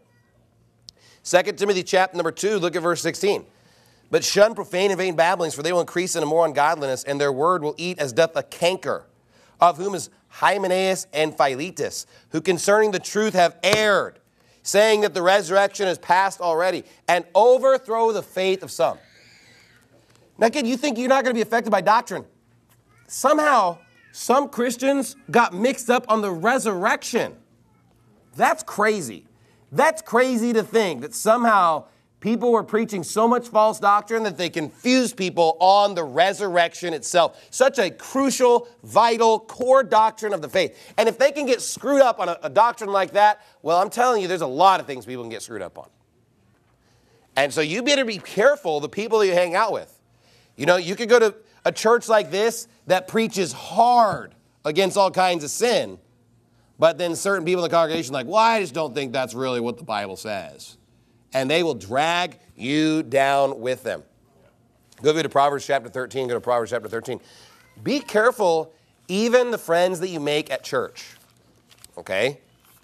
2 Timothy chapter number 2, look at verse 16. But shun profane and vain babblings, for they will increase into more ungodliness, and their word will eat as doth a canker, of whom is Hymenaeus and Philetus, who concerning the truth have erred, saying that the resurrection is past already, and overthrow the faith of some. Now, again, you think you're not going to be affected by doctrine. Somehow, some Christians got mixed up on the resurrection. That's crazy. That's crazy to think that somehow people were preaching so much false doctrine that they confused people on the resurrection itself. Such a crucial, vital, core doctrine of the faith. And if they can get screwed up on a doctrine like that, well, I'm telling you, there's a lot of things people can get screwed up on. And so you better be careful the people that you hang out with. You know, you could go to a church like this that preaches hard against all kinds of sin, but then certain people in the congregation are like, well, I just don't think that's really what the Bible says. And they will drag you down with them. Go to Proverbs chapter 13. Go to Proverbs chapter 13. Be careful, even the friends that you make at church. Okay?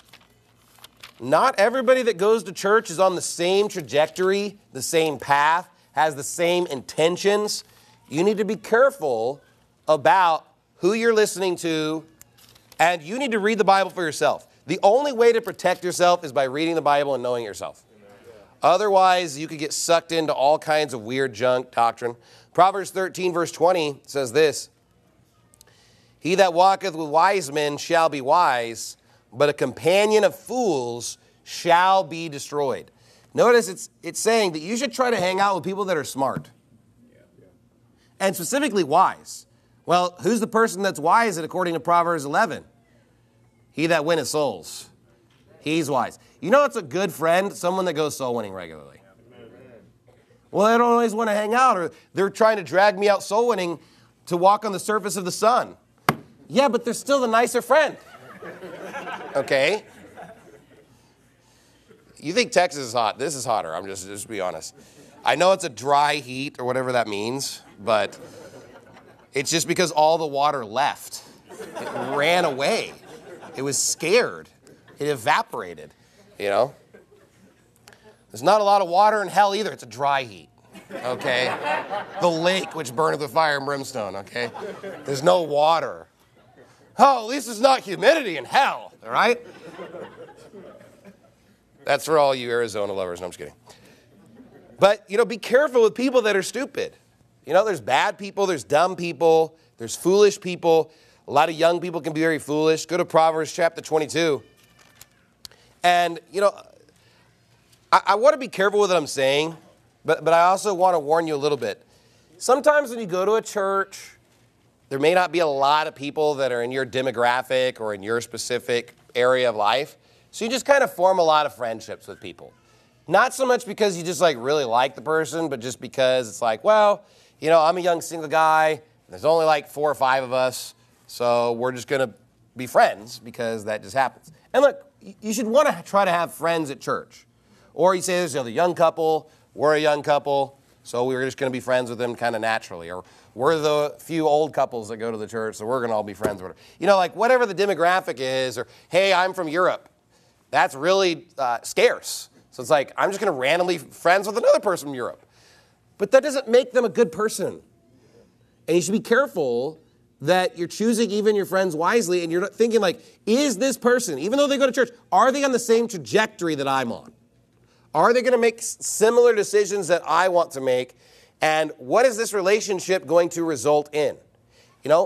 Not everybody that goes to church is on the same trajectory, the same path, has the same intentions. You need to be careful about who you're listening to, and you need to read the Bible for yourself. The only way to protect yourself is by reading the Bible and knowing yourself. Otherwise, you could get sucked into all kinds of weird junk doctrine. Proverbs 13, verse 20 says this, he that walketh with wise men shall be wise, but a companion of fools shall be destroyed. Notice it's saying that you should try to hang out with people that are smart. And specifically wise. Well, who's the person that's wise according to Proverbs 11? He that winneth souls. He's wise. You know what's a good friend? Someone that goes soul winning regularly. Well, they don't always want to hang out, or they're trying to drag me out soul winning to walk on the surface of the sun. Yeah, but they're still the nicer friend. Okay? You think Texas is hot. This is hotter. I'm just to be honest. I know it's a dry heat or whatever that means, but it's just because all the water left. It ran away. It was scared. It evaporated, you know. There's not a lot of water in hell either. It's a dry heat, okay? The lake which burneth with fire and brimstone, okay? There's no water. Oh, at least it's not humidity in hell, all right? That's for all you Arizona lovers. No, I'm just kidding. But, you know, be careful with people that are stupid. You know, there's bad people, there's dumb people, there's foolish people. A lot of young people can be very foolish. Go to Proverbs chapter 22. And, you know, I want to be careful with what I'm saying, but I also want to warn you a little bit. Sometimes when you go to a church, there may not be a lot of people that are in your demographic or in your specific area of life. So you just kind of form a lot of friendships with people. Not so much because you just like really like the person, but just because it's like, well, you know, I'm a young single guy. There's only like 4 or 5 of us. So we're just going to be friends because that just happens. And look, you should want to try to have friends at church. Or you say there's a young couple, we're a young couple, so we're just going to be friends with them kind of naturally. Or we're the few old couples that go to the church, so we're going to all be friends with them. You know, like whatever the demographic is, or hey, I'm from Europe. That's really scarce. So it's like, I'm just going to randomly friends with another person from Europe. But that doesn't make them a good person. And you should be careful that you're choosing even your friends wisely, and you're not thinking like, is this person, even though they go to church, are they on the same trajectory that I'm on? Are they going to make similar decisions that I want to make? And what is this relationship going to result in? You know,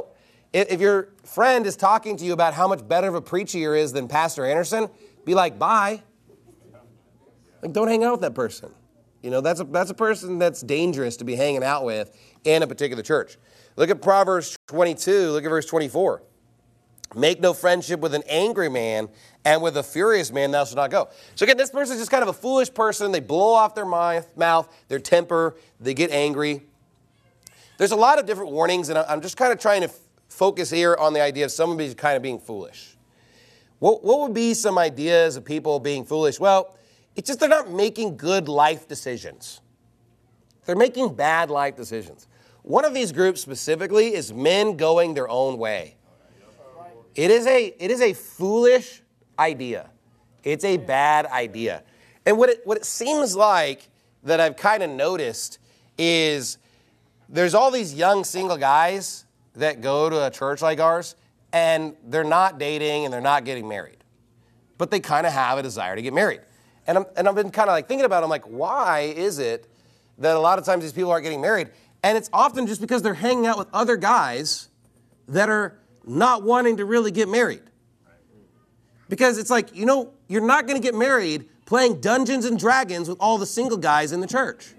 If your friend is talking to you about how much better of a preacher he is than Pastor Anderson, be like, bye. Like, don't hang out with that person. You know, that's a person that's dangerous to be hanging out with in a particular church. Look at Proverbs 22, look at verse 24. Make no friendship with an angry man, and with a furious man thou shalt not go. So again, this person is just kind of a foolish person. They blow off their mouth, their temper, they get angry. There's a lot of different warnings, and I'm just kind of trying to focus here on the idea of somebody kind of being foolish. What would be some ideas of people being foolish? Well, it's just they're not making good life decisions. They're making bad life decisions. One of these groups specifically is men going their own way. It is a foolish idea. It's a bad idea. And what it seems like that I've kind of noticed is there's all these young single guys that go to a church like ours, and they're not dating and they're not getting married. But they kind of have a desire to get married. And I've been kind of like thinking about it. I'm like, why is it that a lot of times these people aren't getting married? And it's often just because they're hanging out with other guys that are not wanting to really get married. Because it's like, you know, you're not going to get married playing Dungeons and Dragons with all the single guys in the church.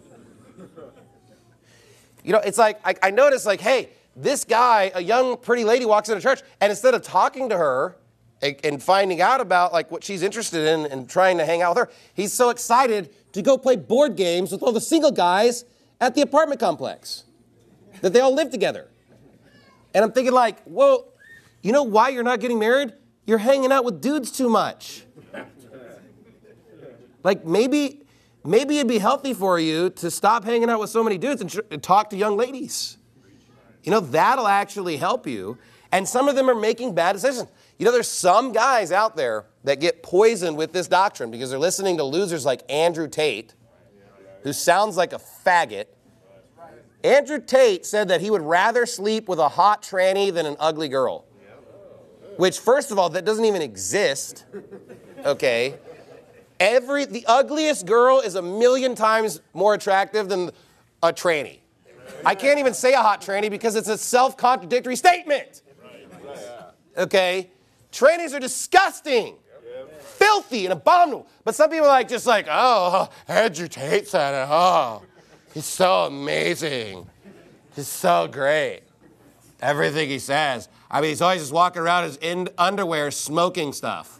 You know, it's like, I noticed like, hey, this guy, a young pretty lady walks into church, and instead of talking to her and finding out about like what she's interested in and trying to hang out with her, he's so excited to go play board games with all the single guys at the apartment complex that they all live together. And I'm thinking like, well, you know why you're not getting married? You're hanging out with dudes too much. Like maybe it'd be healthy for you to stop hanging out with so many dudes and talk to young ladies. You know, that'll actually help you. And some of them are making bad decisions. You know, there's some guys out there that get poisoned with this doctrine because they're listening to losers like Andrew Tate, who sounds like a faggot. Andrew Tate said that he would rather sleep with a hot tranny than an ugly girl. Which, first of all, that doesn't even exist. Okay? The ugliest girl is 1,000,000 times more attractive than a tranny. I can't even say a hot tranny because it's a self-contradictory statement. Okay? Trannies are disgusting. Filthy and abominable. But some people are like, just like, oh, Andrew Tate said it. Oh, he's so amazing. He's so great. Everything he says. I mean, he's always just walking around in his underwear smoking stuff.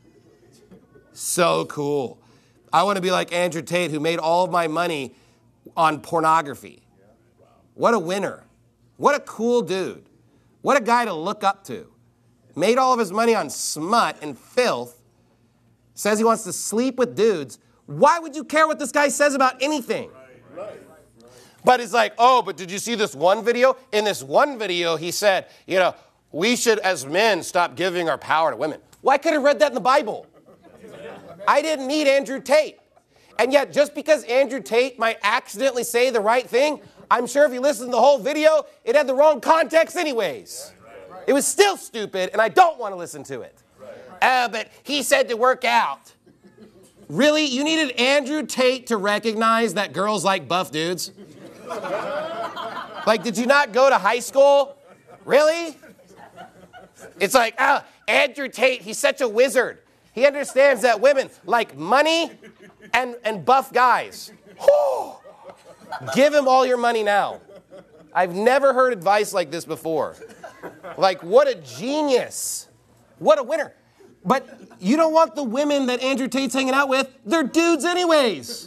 So cool. I want to be like Andrew Tate, who made all of my money on pornography. What a winner. What a cool dude. What a guy to look up to. Made all of his money on smut and filth. Says he wants to sleep with dudes. Why would you care what this guy says about anything? But it's like, oh, but did you see this one video? In this one video, he said, you know, we should, as men, stop giving our power to women. Well, I could have read that in the Bible. I didn't need Andrew Tate. And yet, just because Andrew Tate might accidentally say the right thing, I'm sure if you listen to the whole video, it had the wrong context anyways. It was still stupid, and I don't want to listen to it. But he said to work out. Really? You needed Andrew Tate to recognize that girls like buff dudes? Like, did you not go to high school? Really? It's like, Andrew Tate, he's such a wizard. He understands that women like money and buff guys. Whew. Give him all your money now. I've never heard advice like this before. Like, what a genius. What a winner. But you don't want the women that Andrew Tate's hanging out with. They're dudes anyways.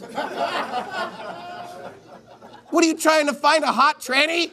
What are you trying to find, a hot tranny?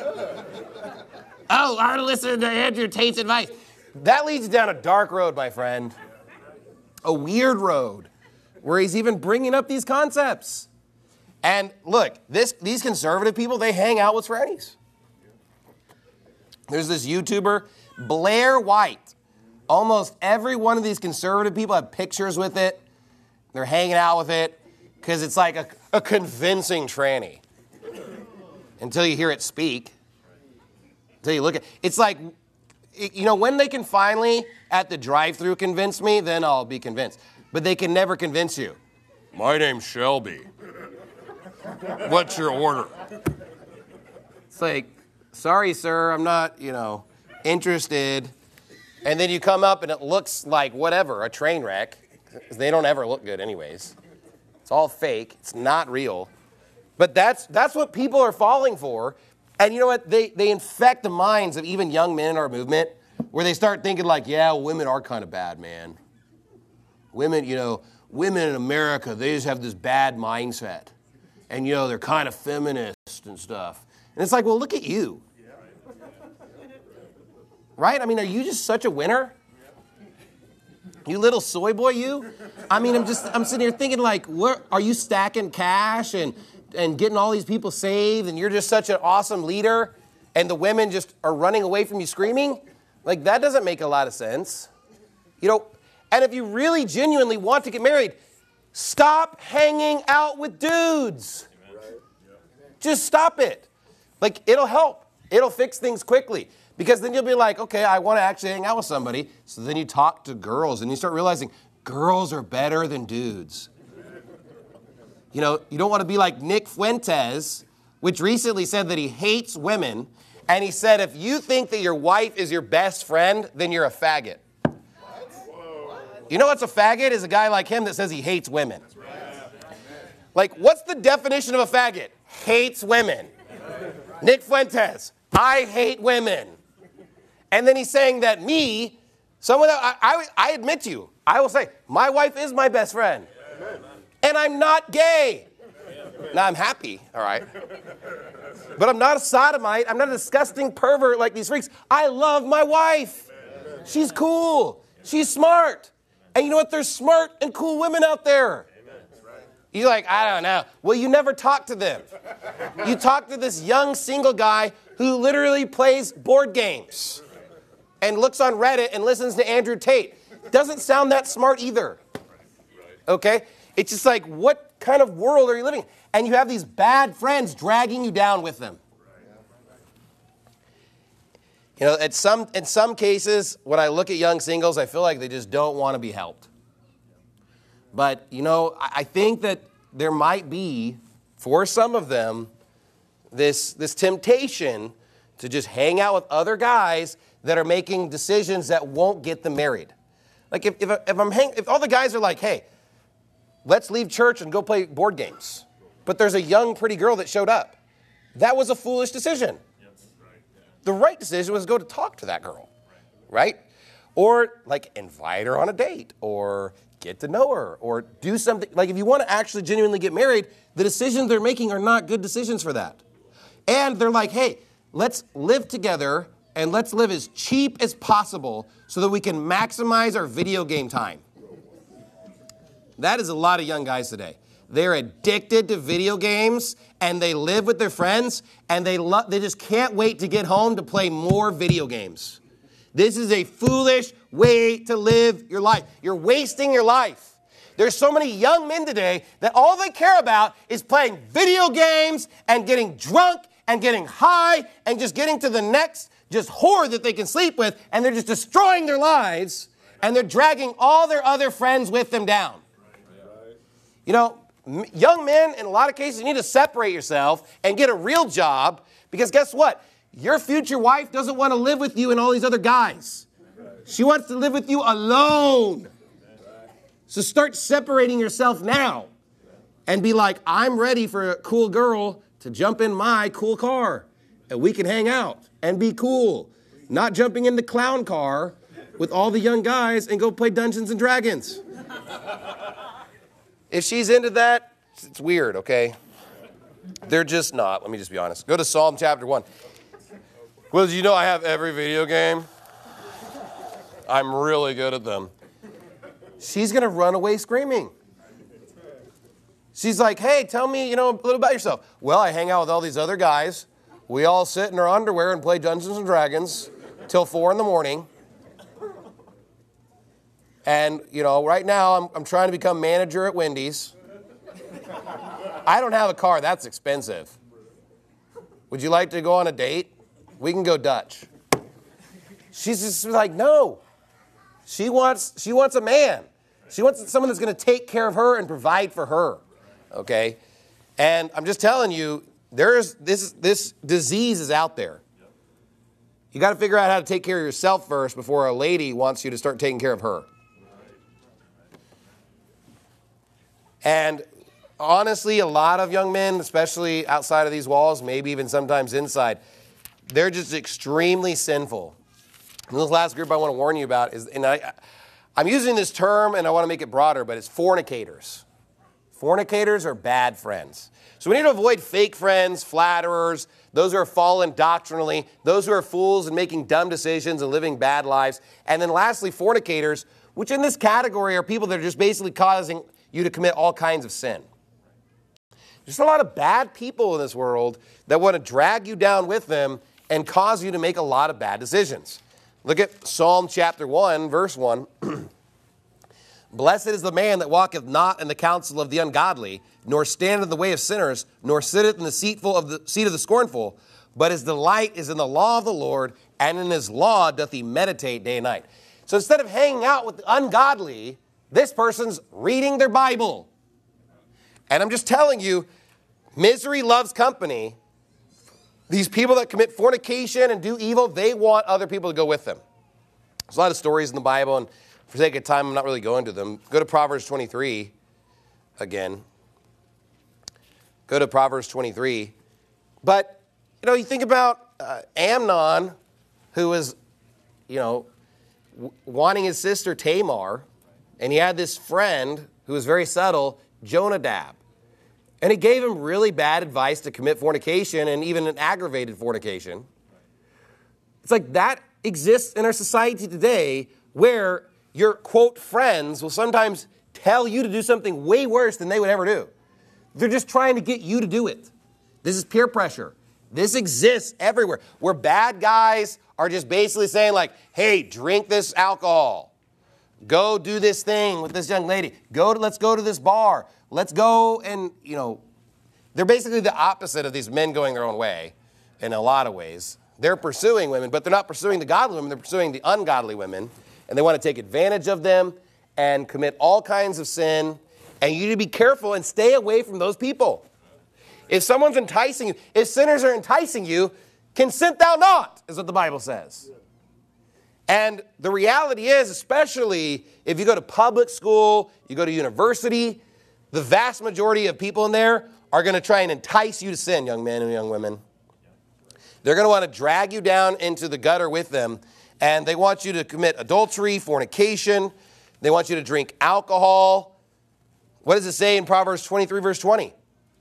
Oh, I want to listen to Andrew Tate's advice. That leads down a dark road, my friend. A weird road where he's even bringing up these concepts. And look, these conservative people, they hang out with trannies. There's this YouTuber, Blair White. Almost every one of these conservative people have pictures with it. They're hanging out with it because it's like a convincing tranny. Until you hear it speak. Until you look at it. It's like, you know, when they can finally, at the drive-thru, convince me, then I'll be convinced. But they can never convince you. My name's Shelby. What's your order? It's like, sorry, sir, I'm not, interested. And then you come up and it looks like whatever, a train wreck. They don't ever look good anyways. It's all fake. It's not real. But that's what people are falling for. And you know what? They infect the minds of even young men in our movement where they start thinking like, yeah, women are kind of bad, man. Women in America, they just have this bad mindset. And, they're kind of feminist and stuff. And it's like, well, look at you. Right? I mean, are you just such a winner? You little soy boy, you? I mean, I'm sitting here thinking like, are you stacking cash and getting all these people saved and you're just such an awesome leader and the women just are running away from you screaming? Like, that doesn't make a lot of sense. And if you really genuinely want to get married, stop hanging out with dudes. Just stop it. Like, it'll help. It'll fix things quickly. Because then you'll be like, okay, I want to actually hang out with somebody. So then you talk to girls and you start realizing girls are better than dudes. You don't want to be like Nick Fuentes, which recently said that he hates women. And he said, if you think that your wife is your best friend, then you're a faggot. You know what's a faggot? Is a guy like him that says he hates women. Like, what's the definition of a faggot? Hates women. Nick Fuentes, I hate women. And then he's saying that someone that I admit to you, I will say, my wife is my best friend. And I'm not gay. Now, I'm happy, all right? But I'm not a sodomite. I'm not a disgusting pervert like these freaks. I love my wife. She's cool. She's smart. And you know what? There's smart and cool women out there. You're like, I don't know. Well, you never talk to them. You talk to this young single guy who literally plays board games and looks on Reddit and listens to Andrew Tate. Doesn't sound that smart either. Okay? It's just like, what kind of world are you living in? And you have these bad friends dragging you down with them. In some cases, when I look at young singles, I feel like they just don't want to be helped. But, I think that there might be, for some of them, this temptation to just hang out with other guys that are making decisions that won't get them married. Like if all the guys are like, hey, let's leave church and go play board games, but there's a young, pretty girl that showed up. That was a foolish decision. The right decision was to go to talk to that girl, right? Or like invite her on a date or get to know her or do something. Like if you want to actually genuinely get married, the decisions they're making are not good decisions for that. And they're like, hey, let's live together and let's live as cheap as possible so that we can maximize our video game time. That is a lot of young guys today. They're addicted to video games and they live with their friends and they just can't wait to get home to play more video games. This is a foolish way to live your life. You're wasting your life. There's so many young men today that all they care about is playing video games and getting drunk and getting high and just getting to the next just whore that they can sleep with, and they're just destroying their lives and they're dragging all their other friends with them down. Young men, in a lot of cases, you need to separate yourself and get a real job because guess what? Your future wife doesn't want to live with you and all these other guys. She wants to live with you alone. So start separating yourself now and be like, I'm ready for a cool girl to jump in my cool car and we can hang out and be cool. Not jumping in the clown car with all the young guys and go play Dungeons and Dragons. If she's into that, it's weird, okay? They're just not. Let me just be honest. Go to Psalm chapter 1. Well, did you know I have every video game? I'm really good at them. She's going to run away screaming. She's like, hey, tell me, a little about yourself. Well, I hang out with all these other guys. We all sit in our underwear and play Dungeons and Dragons till 4 a.m. And, right now I'm trying to become manager at Wendy's. I don't have a car. That's expensive. Would you like to go on a date? We can go Dutch. She's just like, no. She wants a man. She wants someone that's going to take care of her and provide for her. Okay? And I'm just telling you, this disease is out there. You got to figure out how to take care of yourself first before a lady wants you to start taking care of her. And honestly, a lot of young men, especially outside of these walls, maybe even sometimes inside, they're just extremely sinful. And this last group I want to warn you about is, and I'm using this term and I want to make it broader, but it's fornicators. Fornicators are bad friends. So we need to avoid fake friends, flatterers, those who are fallen doctrinally, those who are fools and making dumb decisions and living bad lives. And then lastly, fornicators, which in this category are people that are just basically causing you to commit all kinds of sin. There's a lot of bad people in this world that want to drag you down with them and cause you to make a lot of bad decisions. Look at Psalm chapter 1, verse 1. Blessed is the man that walketh not in the counsel of the ungodly, nor standeth in the way of sinners, nor sitteth in the seat of the scornful, but his delight is in the law of the Lord, and in his law doth he meditate day and night. So instead of hanging out with the ungodly, this person's reading their Bible. And I'm just telling you, misery loves company. These people that commit fornication and do evil, they want other people to go with them. There's a lot of stories in the Bible, and for sake of time, I'm not really going to them. Go to Proverbs 23 again. Go to Proverbs 23. But, you think about Amnon, who was, wanting his sister Tamar, and he had this friend who was very subtle, Jonadab. And he gave him really bad advice to commit fornication and even an aggravated fornication. It's like that exists in our society today where your, quote, friends will sometimes tell you to do something way worse than they would ever do. They're just trying to get you to do it. This is peer pressure. This exists everywhere, where bad guys are just basically saying like, hey, drink this alcohol. Go do this thing with this young lady. Let's go to this bar. Let's go and, they're basically the opposite of these men going their own way in a lot of ways. They're pursuing women, but they're not pursuing the godly women. They're pursuing the ungodly women. And they want to take advantage of them and commit all kinds of sin. And you need to be careful and stay away from those people. If someone's enticing you, if sinners are enticing you, consent thou not, is what the Bible says. And the reality is, especially if you go to public school, you go to university, the vast majority of people in there are going to try and entice you to sin, young men and young women. They're going to want to drag you down into the gutter with them. And they want you to commit adultery, fornication. They want you to drink alcohol. What does it say in Proverbs 23, verse 20?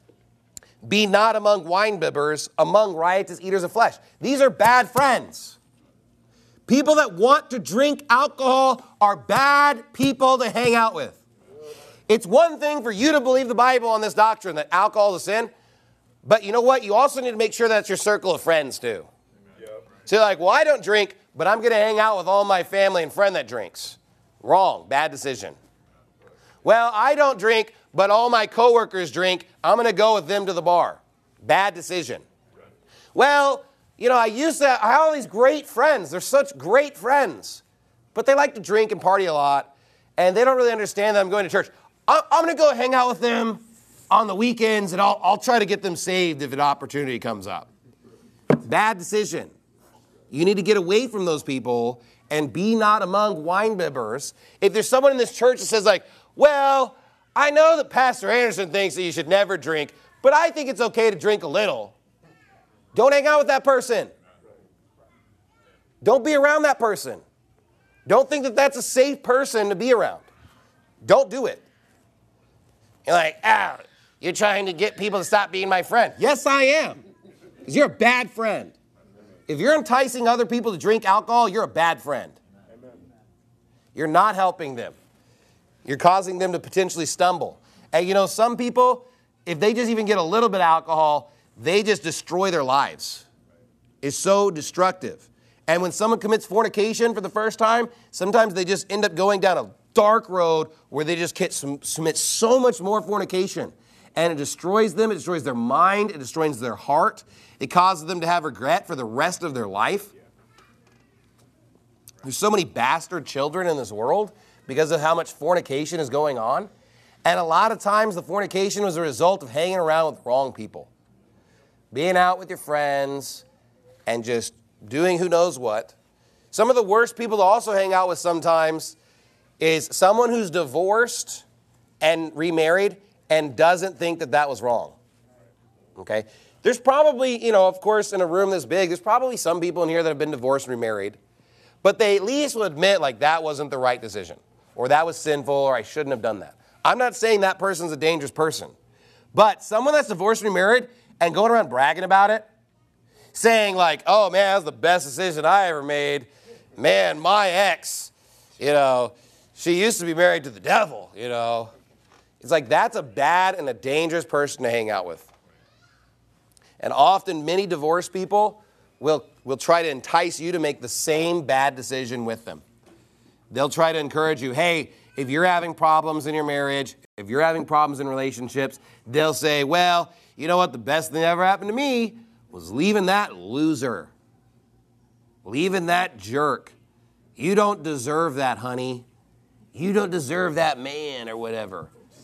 Be not among winebibbers, among riotous eaters of flesh. These are bad friends. People that want to drink alcohol are bad people to hang out with. It's one thing for you to believe the Bible on this doctrine that alcohol is a sin. But you know what? You also need to make sure that's your circle of friends too. So you're like, well, I don't drink, but I'm going to hang out with all my family and friend that drinks. Wrong. Bad decision. Well, I don't drink, but all my coworkers drink. I'm going to go with them to the bar. Bad decision. Well, I have all these great friends. They're such great friends. But they like to drink and party a lot. And they don't really understand that I'm going to church. I'm going to go hang out with them on the weekends, and I'll try to get them saved if an opportunity comes up. Bad decision. You need to get away from those people and be not among winebibbers. If there's someone in this church that says like, well, I know that Pastor Anderson thinks that you should never drink, but I think it's okay to drink a little. Don't hang out with that person. Don't be around that person. Don't think that that's a safe person to be around. Don't do it. You're like, you're trying to get people to stop being my friend. Yes, I am. Because you're a bad friend. If you're enticing other people to drink alcohol, you're a bad friend. You're not helping them. You're causing them to potentially stumble. And some people, if they just even get a little bit of alcohol, they just destroy their lives. It's so destructive. And when someone commits fornication for the first time, sometimes they just end up going down a dark road where they just commit so much more fornication. And it destroys them. It destroys their mind. It destroys their heart. It causes them to have regret for the rest of their life. There's so many bastard children in this world because of how much fornication is going on. And a lot of times the fornication was a result of hanging around with wrong people. Being out with your friends and just doing who knows what. Some of the worst people to also hang out with sometimes is someone who's divorced and remarried and doesn't think that that was wrong. Okay? There's probably, of course, in a room this big, there's probably some people in here that have been divorced and remarried, but they at least will admit, like, that wasn't the right decision, or that was sinful, or I shouldn't have done that. I'm not saying that person's a dangerous person, but someone that's divorced and remarried and going around bragging about it, saying like, oh man, that was the best decision I ever made. Man, my ex, she used to be married to the devil, It's like that's a bad and a dangerous person to hang out with. And often many divorced people will try to entice you to make the same bad decision with them. They'll try to encourage you, hey, if you're having problems in your marriage, if you're having problems in relationships, they'll say, well, you know what, the best thing that ever happened to me was leaving that loser, leaving that jerk. You don't deserve that, honey. You don't deserve that man or whatever.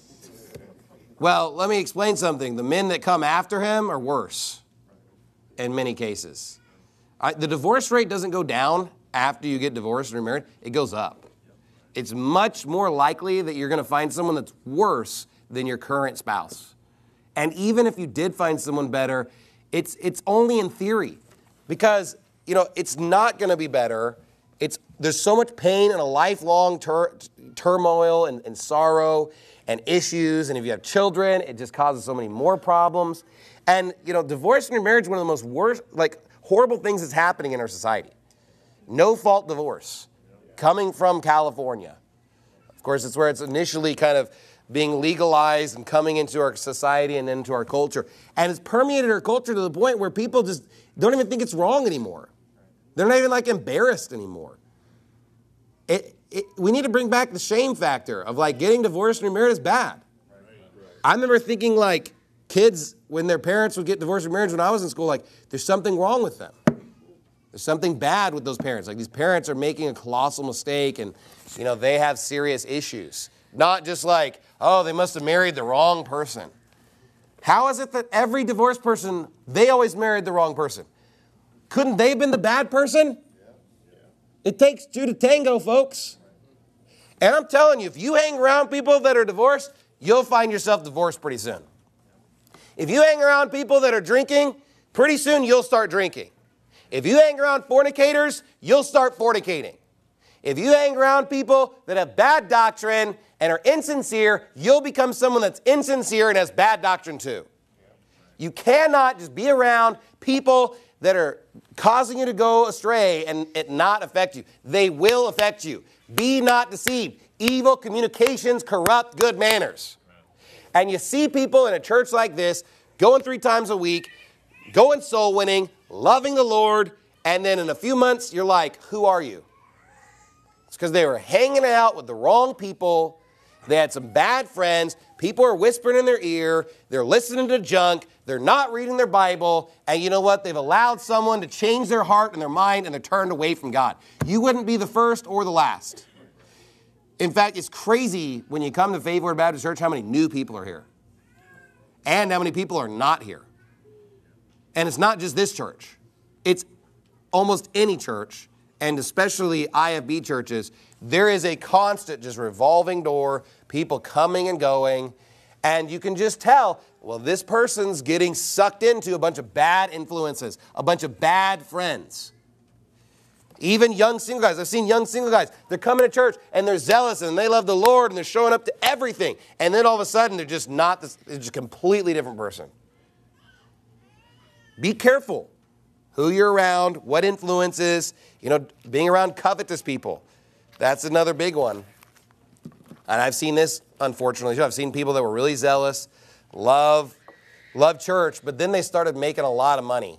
Well, let me explain something. The men that come after him are worse in many cases. The divorce rate doesn't go down after you get divorced or remarried. It goes up. It's much more likely that you're going to find someone that's worse than your current spouse. And even if you did find someone better, it's only in theory. Because, it's not going to be better. There's so much pain and a lifelong turmoil and sorrow and issues. And if you have children, it just causes so many more problems. And, divorce and remarriage is one of the most worst, horrible things that's happening in our society. No-fault divorce coming from California. Of course, it's where it's initially kind of being legalized and coming into our society and into our culture. And it's permeated our culture to the point where people just don't even think it's wrong anymore. They're not even embarrassed anymore. We need to bring back the shame factor of getting divorced and remarried is bad. I remember thinking kids, when their parents would get divorced and remarried when I was in school, there's something wrong with them. There's something bad with those parents. These parents are making a colossal mistake and, they have serious issues. Not just they must have married the wrong person. How is it that every divorced person, they always married the wrong person? Couldn't they have been the bad person? It takes two to tango, folks. And I'm telling you, if you hang around people that are divorced, you'll find yourself divorced pretty soon. If you hang around people that are drinking, pretty soon you'll start drinking. If you hang around fornicators, you'll start fornicating. If you hang around people that have bad doctrine and are insincere, you'll become someone that's insincere and has bad doctrine too. You cannot just be around people that are causing you to go astray and it not affect you. They will affect you. Be not deceived. Evil communications corrupt good manners. And you see people in a church like this going 3 times a week, going soul winning, loving the Lord, and then in a few months, you're like, who are you? It's because they were hanging out with the wrong people. They had some bad friends. People are whispering in their ear. They're listening to junk. They're not reading their Bible. And you know what? They've allowed someone to change their heart and their mind, and they're turned away from God. You wouldn't be the first or the last. In fact, it's crazy when you come to Faith Word Baptist Church how many new people are here. And how many people are not here. And it's not just this church. It's almost any church, and especially IFB churches. There is a constant just revolving door, people coming and going, and you can just tell, well, this person's getting sucked into a bunch of bad influences, a bunch of bad friends. Even young single guys. I've seen young single guys. They're coming to church and they're zealous and they love the Lord and they're showing up to everything. And then all of a sudden they're just not this, they're just a completely different person. Be careful who you're around, what influences, being around covetous people. That's another big one. And I've seen this, unfortunately, too. I've seen people that were really zealous, love church, but then they started making a lot of money.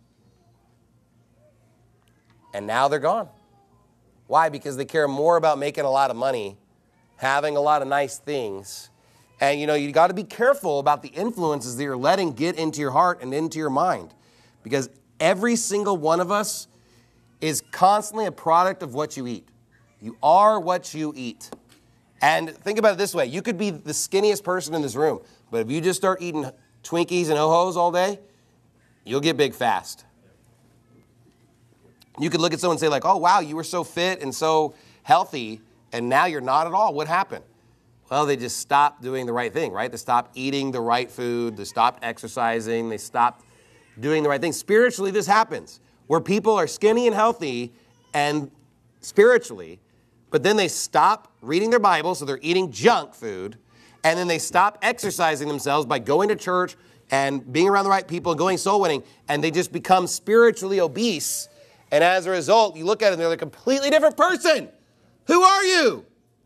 And now they're gone. Why? Because they care more about making a lot of money, having a lot of nice things. And, you got to be careful about the influences that you're letting get into your heart and into your mind. Because every single one of us is constantly a product of what you eat. You are what you eat. And think about it this way. You could be the skinniest person in this room, but if you just start eating Twinkies and Ho-Hos all day, you'll get big fast. You could look at someone and say like, oh, wow, you were so fit and so healthy, and now you're not at all. What happened? Well, they just stopped doing the right thing, right? They stopped eating the right food. They stopped exercising. They stopped doing the right thing. Spiritually, this happens, where people are skinny and healthy and spiritually, but then they stop reading their Bible, so they're eating junk food, and then they stop exercising themselves by going to church and being around the right people and going soul winning, and they just become spiritually obese. And as a result, you look at it and they're a completely different person. Who are you?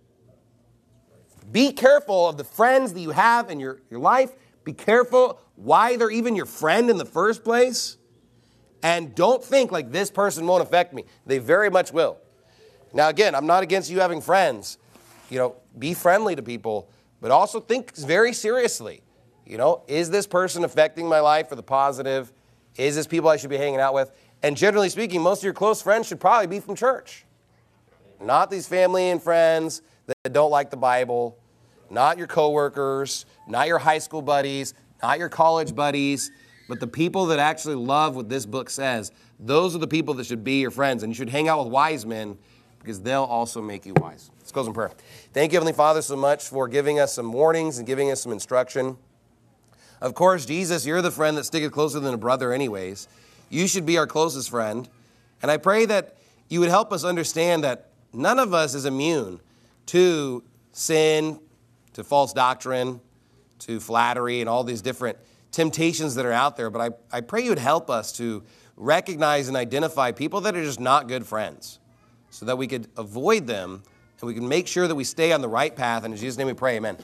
Be careful of the friends that you have in your life. Be careful why they're even your friend in the first place. And don't think like this person won't affect me. They very much will. Now, again, I'm not against you having friends. Be friendly to people, but also think very seriously. Is this person affecting my life for the positive? Is this people I should be hanging out with? And generally speaking, most of your close friends should probably be from church. Not these family and friends that don't like the Bible, not your coworkers, not your high school buddies, not your college buddies, but the people that actually love what this book says. Those are the people that should be your friends, and you should hang out with wise men because they'll also make you wise. Let's close in prayer. Thank you, Heavenly Father, so much for giving us some warnings and giving us some instruction. Of course, Jesus, you're the friend that sticketh closer than a brother anyways. You should be our closest friend. And I pray that you would help us understand that none of us is immune to sin, to false doctrine, to flattery, and all these different temptations that are out there. But I pray you would help us to recognize and identify people that are just not good friends so that we could avoid them and we can make sure that we stay on the right path. And in Jesus' name we pray, amen.